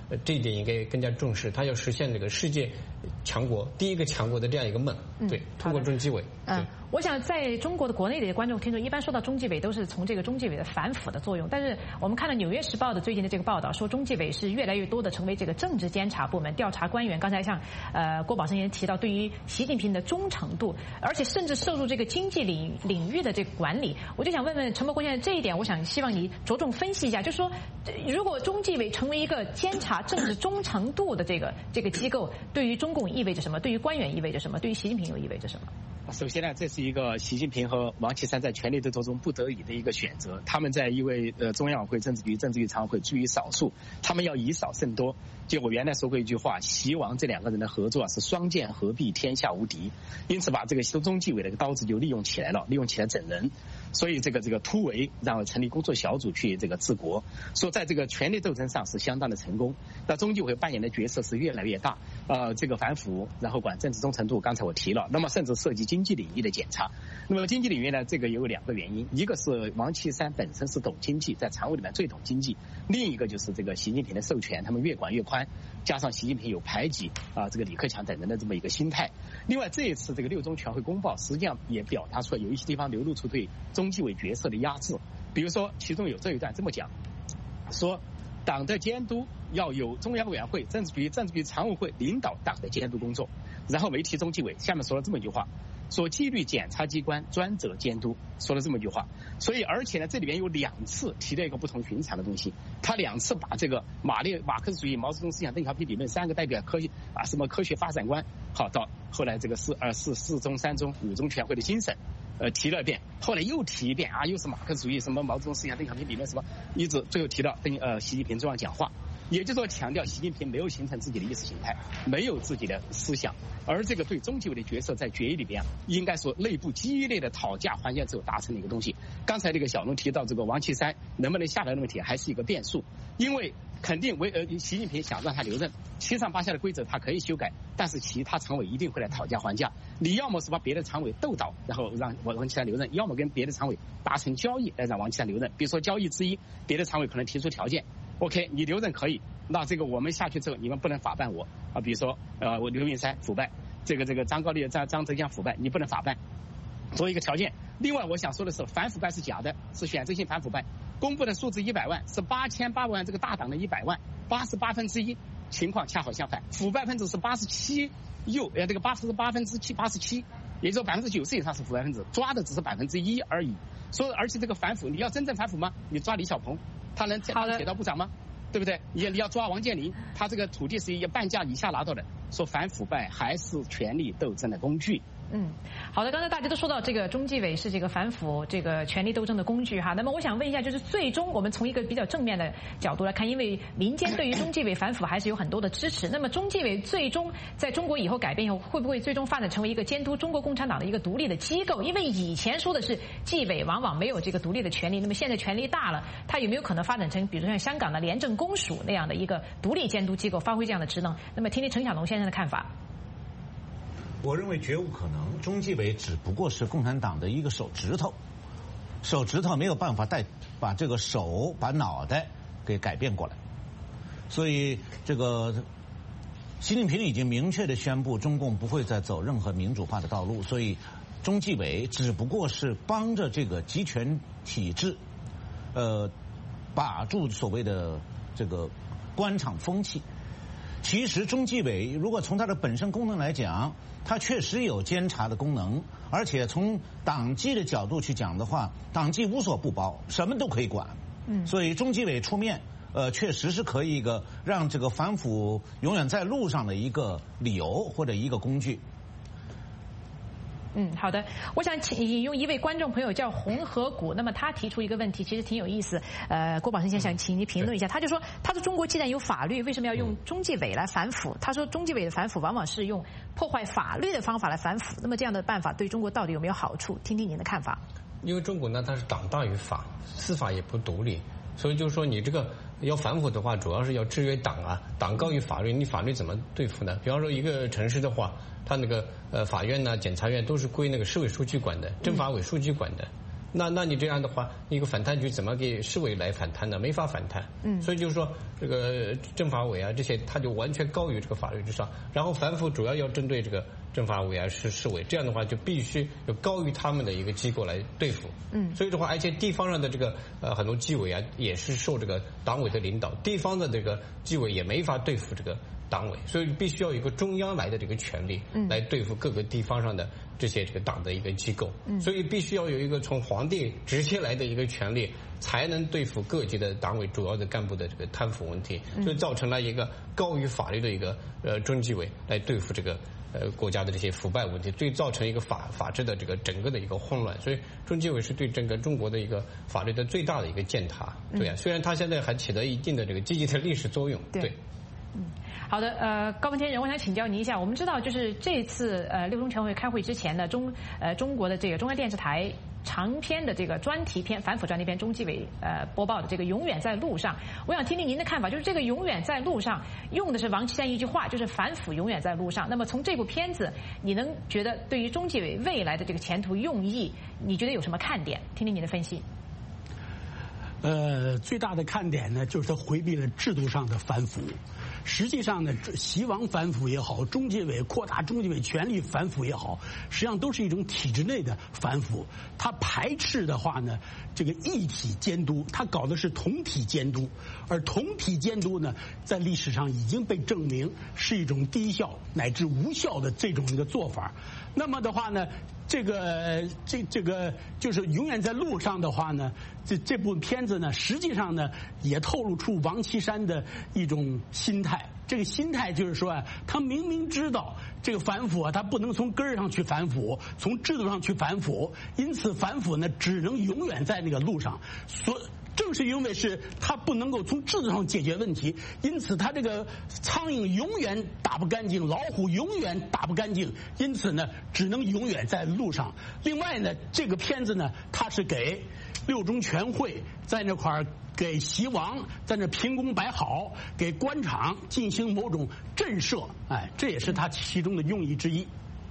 Speaker 3: 这一点应该更加重视，他要实现这个世界强国第一个强国的这样一个梦。对，通过中纪委。
Speaker 1: 我想在中国的国内的观众听众，一般说到中纪委都是从这个中纪委的反腐的作用，但是我们看到《纽约时报》的最近的这个报道，说中纪委是越来越多的成为这个政治监察部门，调查官员。刚才像郭宝生先生提到，对于习近平的忠诚度，而且甚至涉入这个经济领域的这个管理。我就想问问陈伯国先生这一点，我想希望你着重分析一下，就是说，如果中纪委成为一个监察政治忠诚度的这个机构，对于中共意味着什么？对于官员意味着什么？对于习近平又意味着什么？
Speaker 5: 首先呢，这是一个习近平和王岐山在权力斗争中不得已的一个选择。他们在因为中央委会政治局常委会居于少数，他们要以少胜多。就我原来说过一句话，习王这两个人的合作是双剑合璧，天下无敌。因此把这个中纪委的刀子就利用起来了，利用起来整人。所以这个突围，然后成立工作小组去这个治国，说在这个权力斗争上是相当的成功。那中纪委扮演的角色是越来越大，这个反腐，然后管政治忠诚度，刚才我提了，那么甚至涉及经济领域的检查。那么经济领域呢，这个有两个原因，一个是王岐山本身是懂经济，在常委里面最懂经济，另一个就是这个习近平的授权，他们越管越宽，加上习近平有排挤这个李克强等人的这么一个心态。另外这一次这个6中全会公报实际上也表达出来有一些地方流露出对中纪委角色的压制，比如说其中有这一段这么讲，说党的监督要有中央委员会、政治局常委会领导党的监督工作，然后没提中纪委，下面说了这么一句话，说纪律检察机关专责监督，说了这么一句话。所以而且呢，这里面有2次提了一个不同寻常的东西，他2次把这个马克思主义、毛泽东思想、邓小平理论3个代表什么科学发展观，好到后来这个4中、3中、5中全会的精神。提了一遍，后来又提一遍又是马克思主义什么毛泽东思想、邓小平理论什么，一直最后提到习近平重要讲话，也就是说强调习近平没有形成自己的意识形态，没有自己的思想，而这个对中纪委的角色在决议里边应该说内部激烈的讨价还价之后达成的一个东西。刚才这个小龙提到这个王岐山能不能下来的问题还是一个变数，因为肯定习近平想让他留任，7上8下的规则他可以修改，但是其他常委一定会来讨价还价。你要么是把别的常委斗倒，然后让王岐山留任，要么跟别的常委达成交易来让王岐山留任。比如说交易之一，别的常委可能提出条件 ，OK， 你留任可以，那这个我们下去之后你们不能法办我比如说我刘云山腐败，这个张高丽、张泽江腐败，你不能法办，作为一个条件。另外我想说的是，反腐败是假的，是选择性反腐败。公布的数字100万是8800万这个大党的100万，88%，情况恰好相反，腐败分子是87%，这个87%，也就是说90%以上是腐败分子，抓的只是1%而已。说而且这个反腐，你要真正反腐吗？你抓李小鹏，他能当铁道部长吗？对不对？你要抓王健林，他这个土地是半价以下拿到的。说反腐败还是权力斗争的工具。
Speaker 1: 好的，刚才大家都说到这个中纪委是这个反腐这个权力斗争的工具哈。那么我想问一下，就是最终我们从一个比较正面的角度来看，因为民间对于中纪委反腐还是有很多的支持。那么中纪委最终在中国以后改变以后，会不会最终发展成为一个监督中国共产党的一个独立的机构？因为以前说的是纪委往往没有这个独立的权利，那么现在权力大了，它有没有可能发展成比如说像香港的廉政公署那样的一个独立监督机构，发挥这样的职能？那么听听陈小龙先生的看法。
Speaker 4: 我认为绝无可能，中纪委只不过是共产党的一个手指头没有办法把这个把脑袋给改变过来。所以这个习近平已经明确的宣布，中共不会再走任何民主化的道路，所以中纪委只不过是帮着这个集权体制把住所谓的这个官场风气。其实中纪委如果从它的本身功能来讲，它确实有监察的功能，而且从党纪的角度去讲的话，党纪无所不包，什么都可以管。所以中纪委出面确实是可以一个让这个反腐永远在路上的一个理由或者一个工具。
Speaker 1: 好的，我想引用一位观众朋友叫红河谷，那么他提出一个问题，其实挺有意思。郭宝生先生，请您评论一下。他说中国既然有法律，为什么要用中纪委来反腐？他说中纪委的反腐往往是用破坏法律的方法来反腐，那么这样的办法对中国到底有没有好处？听听您的看法。
Speaker 3: 因为中国呢，它是党大于法，司法也不独立，所以就是说你这个要反腐的话，主要是要制约党啊，党高于法律，你法律怎么对付呢？比方说一个城市的话，它那个法院呢、检察院都是归那个市委书记管的，政法委书记管的。 那你这样的话，一个反贪局怎么给市委来反贪呢？没法反贪。所以就是说，这个政法委啊这些，他就完全高于这个法律之上。然后反腐主要要针对这个政法委啊市委，这样的话就必须有高于他们的一个机构来对付。所以的话，而且地方上的这个很多纪委啊，也是受这个党委的领导，地方的这个纪委也没法对付这个党委，所以必须要有一个中央来的这个权力来对付各个地方上的这些这个党的一个机构，所以必须要有一个从皇帝直接来的一个权力，才能对付各级的党委主要的干部的这个贪腐问题，所以造成了一个高于法律的一个中纪委来对付这个国家的这些腐败问题，所以造成一个法治的这个整个的一个混乱，所以中纪委是对整个中国的一个法律的最大的一个践踏。对啊，虽然它现在还起到一定的这个积极的历史作用。对。
Speaker 1: 好的，高文天仁，我想请教您一下。我们知道，就是这次六中全会开会之前呢，中国的这个中央电视台长篇的这个专题片反腐专题片，中纪委播报的这个永远在路上。我想听听您的看法，就是这个永远在路上用的是王岐山一句话，就是反腐永远在路上。那么从这部片子，你能觉得对于中纪委未来的这个前途用意，你觉得有什么看点？听听您的分析。
Speaker 2: 最大的看点呢，就是他回避了制度上的反腐。实际上呢，习王反腐也好，中纪委扩大中纪委权力反腐也好，实际上都是一种体制内的反腐。他排斥的话呢，这个一体监督，他搞的是同体监督，而同体监督呢，在历史上已经被证明是一种低效乃至无效的这种一个做法。那么的话呢，这个就是永远在路上的话呢，这部片子呢，实际上呢也透露出王岐山的一种心态。这个心态就是说啊，他明明知道这个反腐啊，他不能从根儿上去反腐，从制度上去反腐，因此反腐呢只能永远在那个路上。正是因为是他不能够从制度上解决问题，因此他这个苍蝇永远打不干净，老虎永远打不干净，因此呢只能永远在路上。另外呢，这个片子呢，它是给六中全会在那块儿给习王在那凭功摆好，给官场进行某种震慑，这也是他其中的用意之一。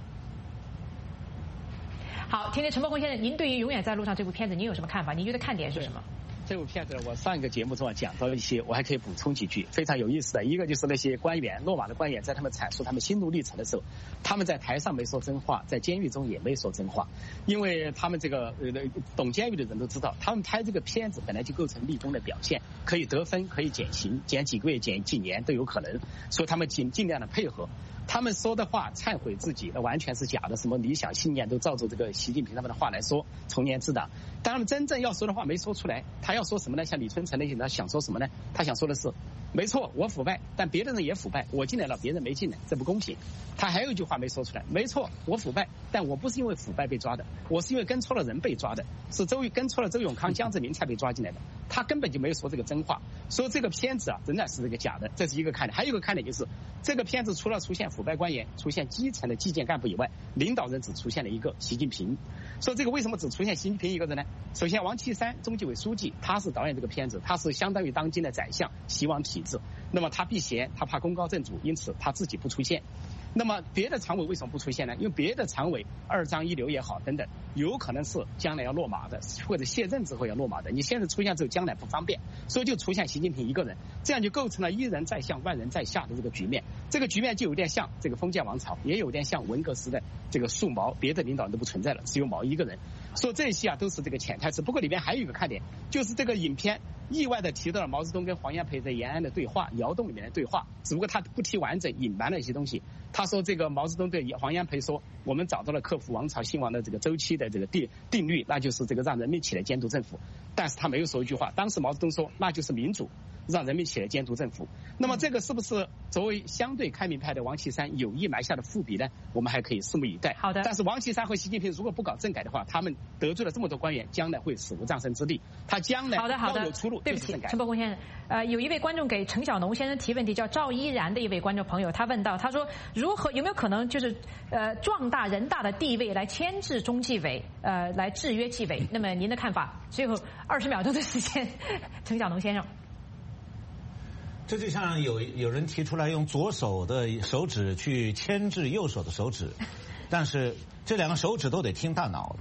Speaker 1: 好，听听陈伯宏先生，您对于《永远在路上》这部片子，您有什么看法？您觉得看点是什么？
Speaker 5: 这部片子我上一个节目中讲到一些，我还可以补充几句，非常有意思的。一个就是那些官员，落马的官员，在他们阐述他们心路历程的时候，他们在台上没说真话，在监狱中也没说真话，因为他们这个懂监狱的人都知道，他们拍这个片子本来就构成立功的表现，可以得分，可以减刑，减几个月、减几年都有可能，所以他们尽量的配合。他们说的话忏悔自己，那完全是假的，什么理想信念都照着这个习近平他们的话来说，从严治党。当他们真正要说的话没说出来，他要说什么呢？像李春城那些人，他想说什么呢？他想说的是，没错，我腐败，但别的人也腐败，我进来了，别人没进来，这不公平。他还有一句话没说出来，没错，我腐败，但我不是因为腐败被抓的，我是因为跟错了人被抓的，是跟错了周永康、江泽民才被抓进来的。他根本就没有说这个真话，说这个片子啊仍然是这个假的，这是一个看点。还有一个看点就是，这个片子除了出现腐败官员、出现基层的纪检干部以外，领导人只出现了一个习近平。说这个为什么只出现习近平一个人呢？首先，王岐山中纪委书记他是导演这个片子，他是相当于当今的宰相，习王体制。那么他避嫌，他怕功高震主，因此他自己不出现。那么别的常委为什么不出现呢？因为别的常委二张一流也好等等，有可能是将来要落马的，或者卸任之后要落马的。你现在出现之后，将来不方便，所以就出现习近平一个人，这样就构成了一人在上万人在下的这个局面。这个局面就有点像这个封建王朝，也有点像文革时代这个树毛，别的领导人都不存在了，只有毛一个人。说这些啊都是这个潜台词。不过里面还有一个看点，就是这个影片意外的提到了毛泽东跟黄炎培在延安的对话，窑洞里面的对话，只不过他不提完整，隐瞒了一些东西。他说这个毛泽东对黄炎培说，我们找到了克服王朝兴亡的这个周期的这个定律，那就是这个让人民起来监督政府。但是他没有说一句话，当时毛泽东说那就是民主，让人民起来监督政府。那么这个是不是作为相对开明派的王岐山有意埋下的伏笔呢？我们还可以拭目以待。
Speaker 1: 好的。
Speaker 5: 但是王岐山和习近平如果不搞政改的话，他们得罪了这么多官员，将来会死无葬身之地。他将来要有出路。
Speaker 1: 对不起，陈伯宏先生，有一位观众给陈小农先生提问题，叫赵依然的一位观众朋友，他问到，他说有没有可能就是壮大人大的地位来牵制中纪委，来制约纪委？那么您的看法？最后20秒钟的时间，陈小农先生。
Speaker 4: 这就像有人提出来用左手的手指去牵制右手的手指，但是这两个手指都得听大脑的。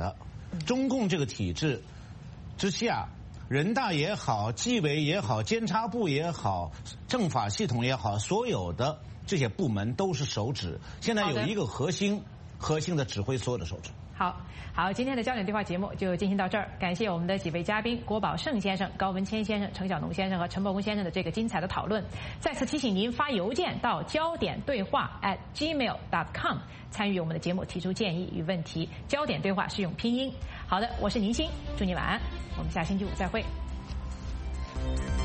Speaker 4: 中共这个体制之下，人大也好，纪委也好，监察部也好，政法系统也好，所有的这些部门都是手指。现在有一个核心的指挥所有的手指。
Speaker 1: 好，今天的焦点对话节目就进行到这儿。感谢我们的几位嘉宾郭宝胜先生、高文谦先生、程晓农先生和陈伯公先生的这个精彩的讨论。再次提醒您发邮件到焦点对话@gmail.com 参与我们的节目，提出建议与问题。焦点对话是用拼音。好的，我是宁鑫，祝你晚安，我们下星期五再会。